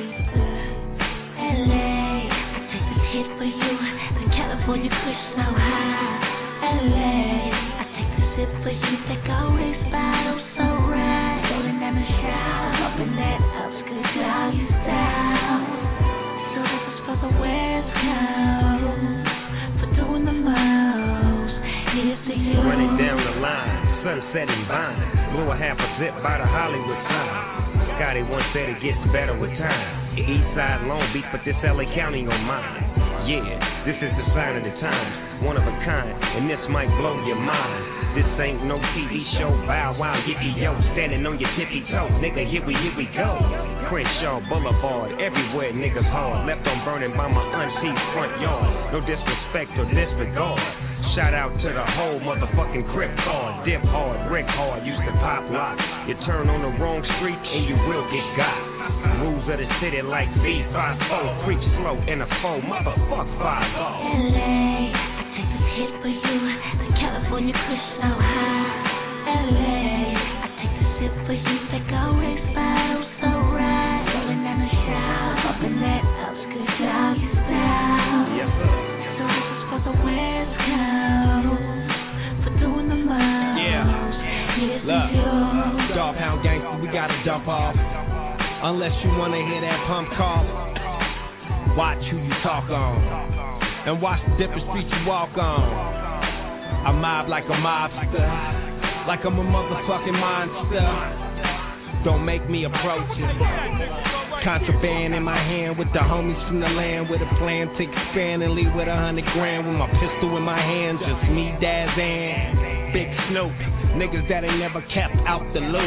L A, I take this hit for you. The California kush so high. L A, I take this sip for you. Take always bottle so right. Rolling down the shower, hoping that upskirt girl you style. So this is for the West Coast, for doing the most. Here's to you. Running down the line, sunset and vine. Blew a half a zip by the Hollywood sign. Scotty once said it gets better with time. East side Long Beach, but this L A County on mine. Yeah, this is the sign of the times, one of a kind, and this might blow your mind. This ain't no T V show, bow wow, yippee yo, standing on your tippy toe, nigga, here we, here we go. Crenshaw Boulevard, everywhere niggas hard, left on burning by my auntie's front yard. No disrespect or disregard. Shout out to the whole motherfucking crib hard, dip hard, brick hard, used to pop lock. You turn on the wrong street and you will get got. Rules of the city like B five four, creep slow in a four, motherfuck five oh. L A, I take this hit for you. The California kush so high. L A, I take this sip for you. Take always bottle so right. Rolling down the shower, hoping that upskirt girl you style. Yes, sir. So this is for the West Coast, for doing the most. Yeah. Here's Look, to you. Dog Pound Gangster, we gotta dump off. Unless you wanna hear that pump call, watch who you talk on, and watch the different streets you walk on. I mob like a mobster, like I'm a motherfucking monster. Don't make me approach it. Contraband in my hand with the homies from the land, with a plan to expand and leave with a hundred grand. With my pistol in my hand, just me, Daz, and Big Snoop. Niggas that ain't never kept out the loop.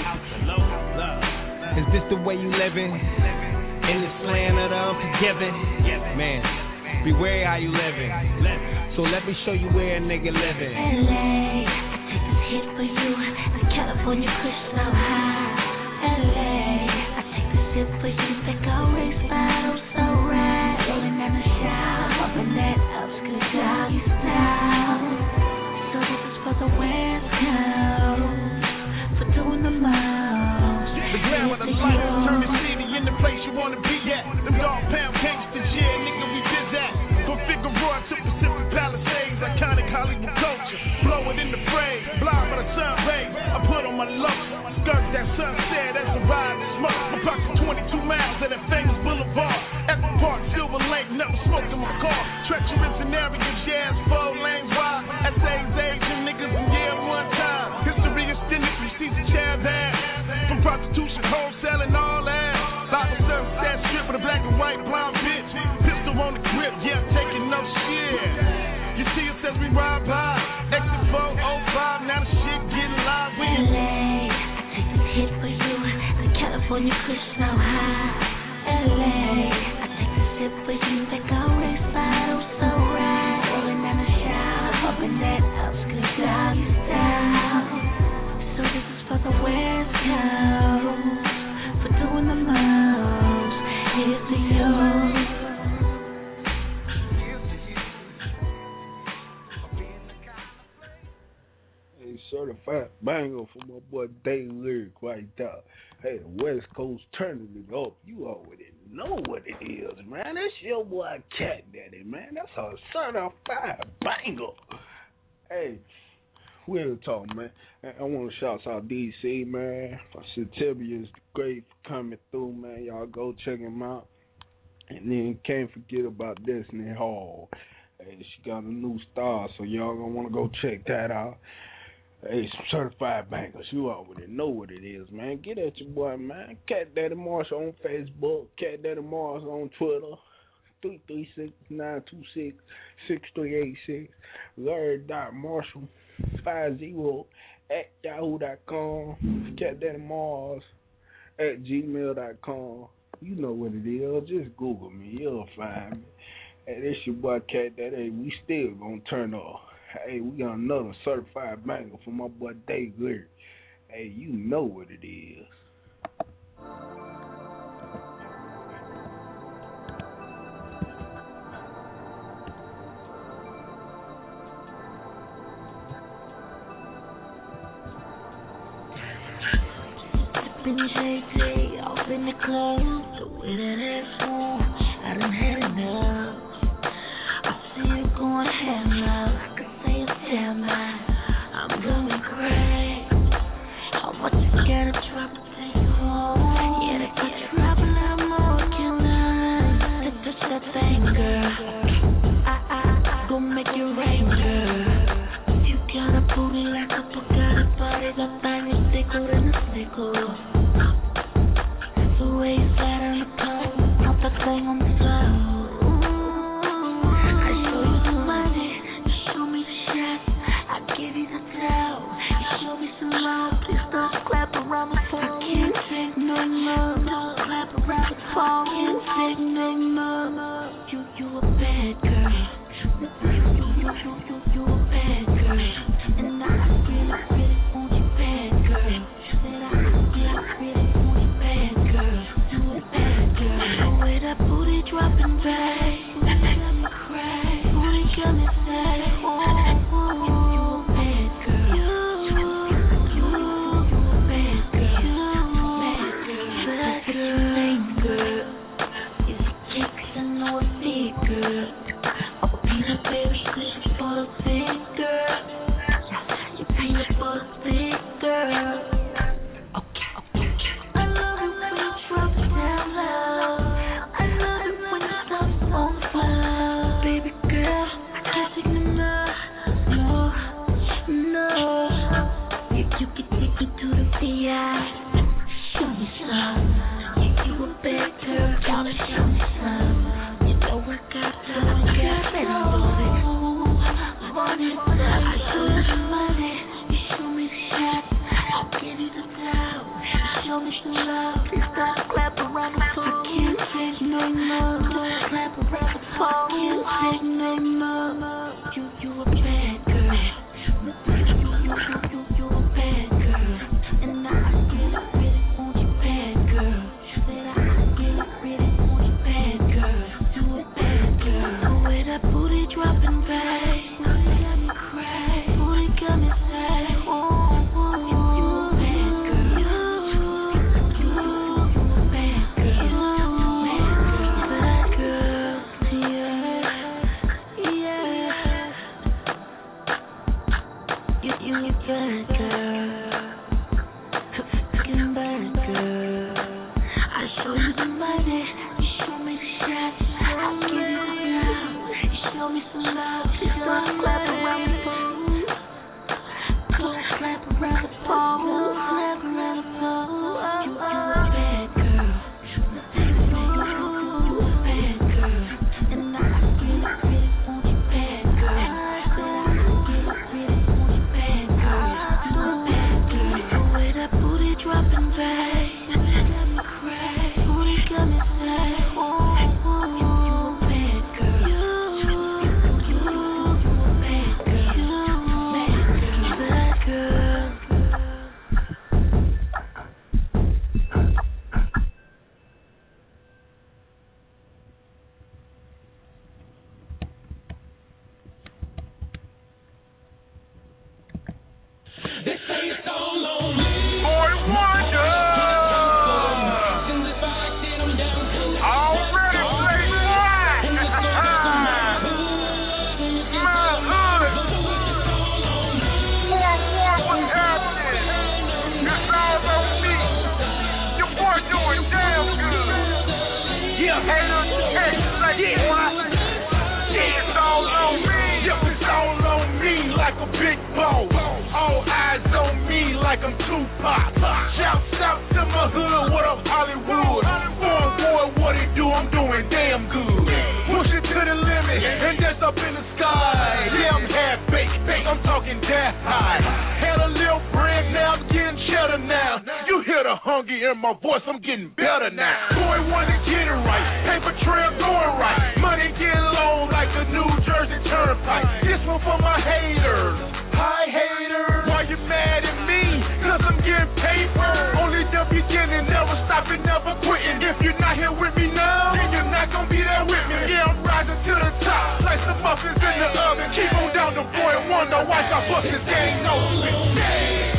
Is this the way you living? In this land of the unforgiven? Man, beware how you living. So let me show you where a nigga living. L A, I take this hit for you. The California kush so high. L A, I take this sip for you. Take always bottle so right. Rolling down the shower, hoping that upskirt girl you style. So this is for the West Coast, for doing the most. The ground of the light, turn the city in the place you wanna be at. Them dog pound gangsters, yeah, nigga, we did that. From Figueroa to Pacific Palisades, iconic Hollywood culture. Blow it in the frame, blind by the sun rays. I put on my lotion, skirt that sunset as I ride and smoke. I'm parking twenty-two miles at that famous boulevard. At the park, Silver Lake, never smoked in my car. Treacherous and arrogant, yeah, it's four lanes wide. Essays, Asian niggas, and yeah, one time. History extended, you see the child had. From prostitution, wholesaling, all that. Bible sunset strip with a black and white blonde bitch. Pistol on the grip, yeah, taking no shit. You see us as we ride by. Exit four oh five, now the shit getting live. We L A, I take this hit for you. The California kush so high. L A, I take this sip for you. Take always bottle so right. Rolling down the shower, hoping that upskirt girl you style. So this is for the West Coast, for doing the most. Here's to you. Hey, certified banger for my boy Dave Lyric right there. Hey, the West Coast turning it up. You already know what it is, man. That's your boy Cat Daddy, man. That's a certified banger. Hey, we'll talk, man. I want to shout out D C, man. September is great for coming through, man. Y'all go check him out. And then can't forget about Destiny Hall. Hey, she got a new star, so y'all gonna want to go check that out. Hey, some certified bangers. You already know what it is, man. Get at your boy, man. Cat Daddy Marshall on Facebook. Cat Daddy Marshall on Twitter. three three six, nine two six, six three eight six. Larry dot Marshall five zero at yahoo dot com. Cat Daddy Mars at gmail dot com. You know what it is. Just Google me. You'll find me. Hey, this your boy Cat Daddy. Hey, we still gonna turn off. Hey, we got another certified banger from my boy Dave Gleary. Hey, you know what it is. Been J T, off in the club, the way that ass move, I done had enough. I see you going ham now, I can say it's damn now. I'm going crazy. How much you gotta drop to take you home? Yeah, they get you drop a lot more, can I? Touch that thing, girl. I, I, I, go make it rain, girl. You got a booty like a Bugatti body, that thing is thicker than a sickle. The way you sat on the pole, put that thing on the floor. I show you the money, you show me the shots. I give you the towel, you show me some love. Please don't clap around the phone. I can't take no more. Don't clap around the phone. Can't take no more. You, you a bad girl. You, you, you, you, you a bad girl. And I really, really want you bad girl. And I really, really want you bad girl. You a bad girl. The way that booty dropping back, booty got me cry, booty got me sad. Oh, oh, you, you a bad girl. You, you, you, you a bad girl. You a bad girl. Bad girl. Name girl. Is it cake? 'Cause I know it's big girl. Oh, peanut baby, 'cause you for the big girl. You peanut for the big girl. Okay, okay, okay. I love it when you drop it down low. I love it when you stop on the floor. Baby girl, I can't take no more. No, no. You, you can take me to the V I. Show me some. You, you a bad girl, gonna show me some. You know I got time, I got it. Money, I show you the money. You show me the shots. I'll give you the towel. You show me some love. Please don't clap around the phone. I can't take no more. Don't clap around the phone. Can't take no more. You, you a bad girl. You, you, you, you, you a bad girl. And I really, really want you bad girl. Said I really, really want you bad girl. You a bad girl. The way that booty dropping back, booty got me cry, booty got me sad. Oh, oh, you, you a bad girl. You, you, you a bad girl. You a bad girl. Yeah, yeah. You, you a bad girl. Fucking bad girl. I show you the money, you show me the shots. I give you the love, you show me some love. Please don't clap around the phone. Don't clap around the phone. Don't clap around the phone. You, you a bad girl. You, you a bad girl. And I really, really want you bad girl. Said I really, really want you bad girl. You a bad girl. The way that booty dropping back, booty got me cry, booty got me sad. Oh, oh, you, you a bad girl. You, you, you, you a bad girl. You a bad girl. They say it's all on me. Boy Wonder. Already played wide. My hood. Boy, boy, what's happening? It's all on me. Your boy doing damn good. Yeah, haters, haters like what? Yeah, it's all on me. Yeah, it's all on me like a big boss. All eyes on me like I'm Tupac. Shouts out to my hood, what up Hollywood? Boy, boy, what it do? I'm doing damn good. up in the sky. Yeah, I'm half baked, I'm talking that high. Had a little bread, now I'm getting cheddar now. You hear the hunger in my voice, I'm getting better now. Boy, wanna get it right, paper trail going right. Money getting long like the New Jersey Turnpike. This one for my haters. Hi haters, why you mad at me? Cause I'm getting paper. Only the beginning, never stopping, never quitting. If you're not here with me now, then you're not gonna be there with me. Yeah, I'm rising to the top, like some muffins in the oven. Keep on down the boy and wonder why I bust this game no yeah.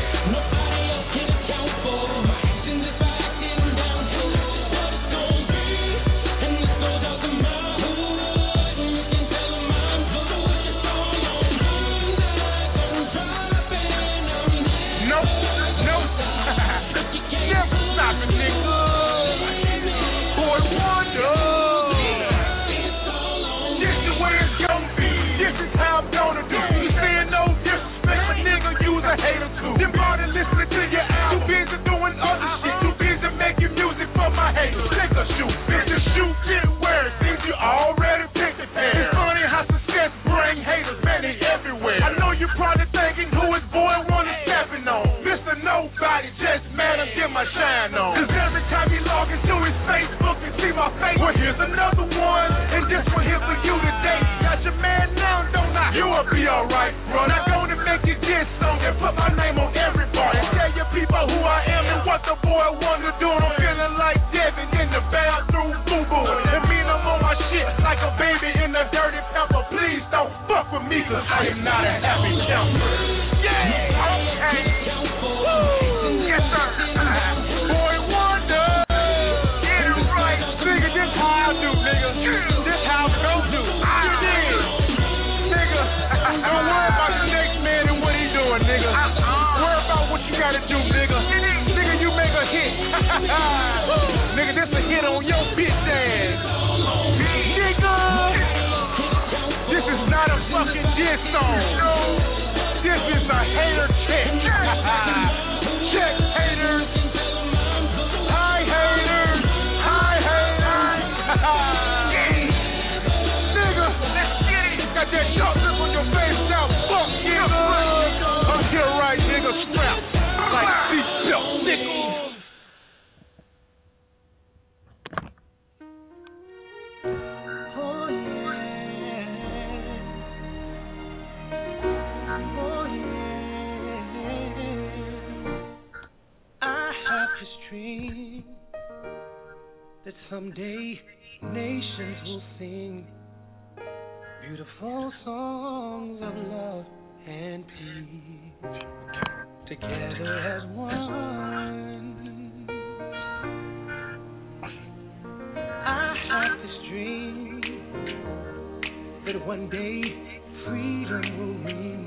Take a shoot, bitch, a shoot, get where it seems you already picked it there. It's funny how success bring haters, man, they everywhere. I know you're probably thinking who is boy wanna stepping on. Mister Nobody, just mad and get my shine on. Cause every time he log into his Facebook and see my face, well, here's another one, and this one here for you today. Got your man now, don't I? You will be alright, bro. Not gonna make you get song and put my name on every bar. And tell your people who I am and what the boy wanna do. I'm feeling like Devin in the bathroom, boo-boo. And mean I'm on my shit like a baby in the dirty pepper. Please don't fuck with me, cause I am not a happy camper. Yeah, okay. Woo. Yes, sir. Boy wonder. Get it right. Nigga, this how I do, nigga. This how I go do. I did. Nigga, don't worry about the next man and what he doing, nigga. Worry about what you gotta do, nigga. Nigga, you make a hit. Nigga, this a hit on your bitch ass. Nigga, this is not a fucking diss song. This is a hater check. Check haters. Hi haters. Hi haters. Nigga, got that sharp look on your face now. Fuck nigga. I'm here right, nigga. Strap like seatbelt, nigga. That someday nations will sing beautiful songs of love and peace together as one. I have this dream that one day freedom will ring.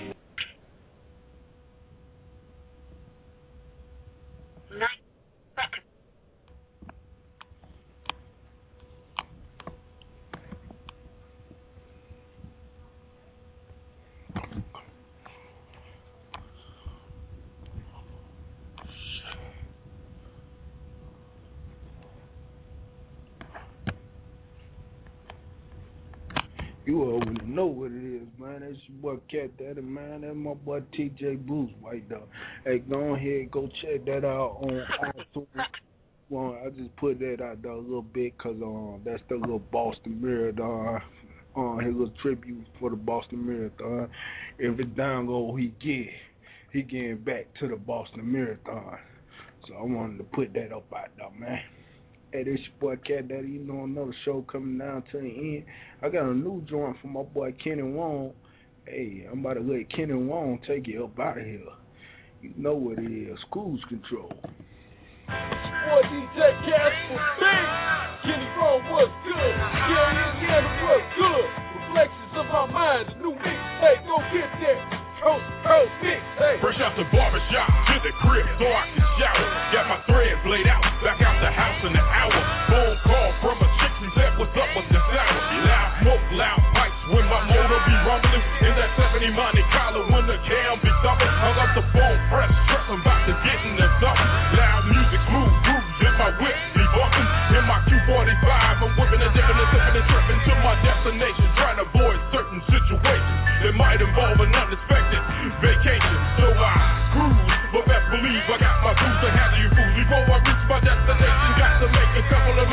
You already know what it is, man. That's your boy Cat Daddy, man. That's my boy T J Blues White Dog. Hey, go ahead, go check that out on iTunes. Well, I just put that out there a little bit because um, that's the little Boston Marathon. Uh, his little tribute for the Boston Marathon. Every down goal he get, he getting back to the Boston Marathon. So I wanted to put that up out there, man. Hey, this your boy Cat Daddy. You know, another show coming down to the end. I got a new joint from my boy Kenny Wong. Hey, I'm about to let Kenny Wong take it up out of here. You know what it is, Cruise Control. Boy, D J Casper, big. Kenny Wong, what's good? Yeah, Indiana, what's good? Reflections of my mind, the new mixtape, go get that. Coast, coast, mixtape. Fresh out the barbershop, to the crib, so I can shower. Got my threads laid out, back out the house in an hour. Phone call from a chick who said, what's up with the sour? Loud smoke, loud pipes, when my motor be rumbling. In that seventy Monte Carlo, when the cam be thumping. Hung up the phone, fresh, tripping, about to get in the something. Loud music, smooth grooves, in my whip, be bumping. In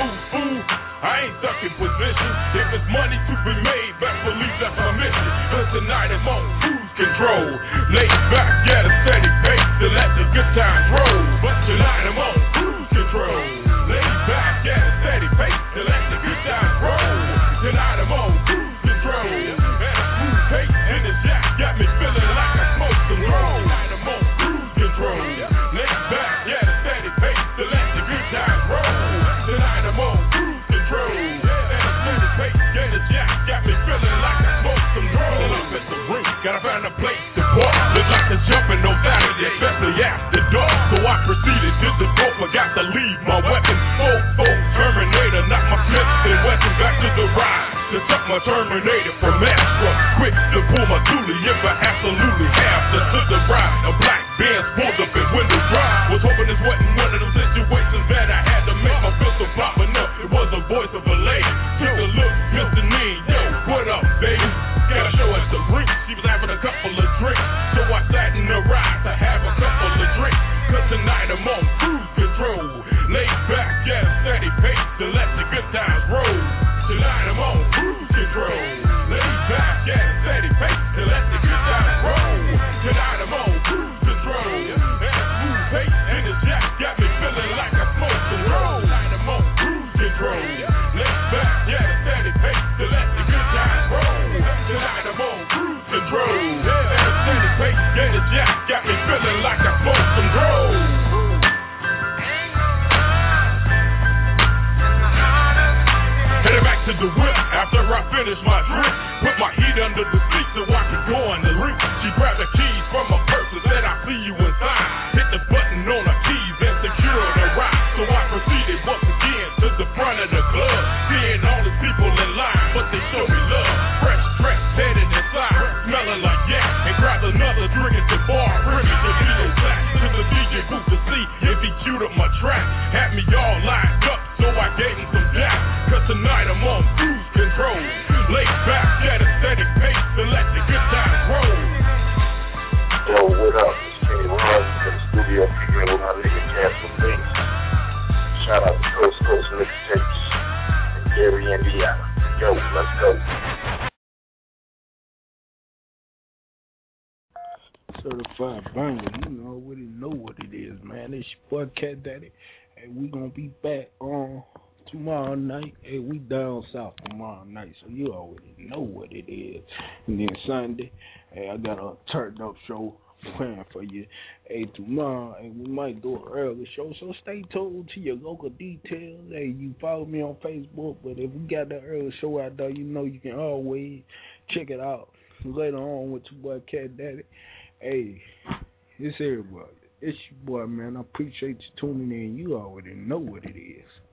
move, fool. I ain't stuck in position. If it's money to be made, best believe that's my mission. Cause tonight I'm on cruise control. Lay back, get a steady pace to let the good times roll. But tonight I'm on cruise control. Lay back, get a steady pace to let the good times roll. Tonight I'm on cruise control. And a smooth pace in the jack got me feeling like I smoked some roll. Tonight I'm on cruise control. Lay back, get a steady pace to let the good times roll. Tonight I'm on cruise control. And a smooth pace in the jack got me feeling like I smoked some roll. Up at the rink, gotta find a place to park. Look like a jumping on Saturday, especially after dark. So I proceeded to the door, forgot to leave my weapon. Oh, oh, Terminator, knock my Smith and Wesson back to the ride. To suck my Terminator from Astra. Quick to pull my dually if I absolutely have to. To the ride, a black Benz pulled up in window drive. Was hoping this wasn't one of them situations that I had to make my pistol pop enough. It was the voice of a lady. Took a look, Mister Neen, yo, what up, baby? Got a show at the rink. She was having a couple of drinks. So I sat in the ride to have a couple of drinks. Cause tonight I'm on cruise control. Lay back, get a steady pace to let the good times roll. Tonight I'm on cruise control. Lay back, get a steady pace to let the good times roll. Tonight I'm on cruise control. And a smooth pace in the jack got me feeling like I smoked some roll. Tonight I'm on cruise control. Lay back, get a steady pace to let the good times roll. Tonight I'm on cruise control. And a steady pace in the jack got me feeling like I smoked some roll. Headed back to the whip after I finish my drink. Put my heat under the seat so I could go on the roof. She grabbed the keys from my purse and said, I'll see you inside. Hit the button on her keys and secured the ride. So I proceeded once again to the front of the club. Seeing all the people in line, but they show me love. Fresh dress, headed inside, smelling like yak. And grabbed another drink at the bar, bringing the D J back to the D J booth to see if he queued up my track. Had me all lined up, so I gave him some jack. Cause tonight I'm on cruise control. Lay back, get a steady pace to let the good times roll. Yo, what up? It's Kenny Ross in the studio figuring with my nigga Castle Bass. Shout out to Coast Coast Mixtapes in Gary, Indiana. Yo, let's go. Certified banger, you already know what it is, man. It's your boy Cat Daddy, and we gonna be back on tomorrow night. Hey, we down south tomorrow night, so you already know what it is. And then Sunday, hey, I got a turned up show planned for you. Hey, tomorrow, hey, we might do an early show, so stay tuned to your local details. Hey, you follow me on Facebook, but if we got that early show out there, you know you can always check it out later on with your boy Cat Daddy. Hey, it's everybody. It's your boy, man. I appreciate you tuning in. You already know what it is.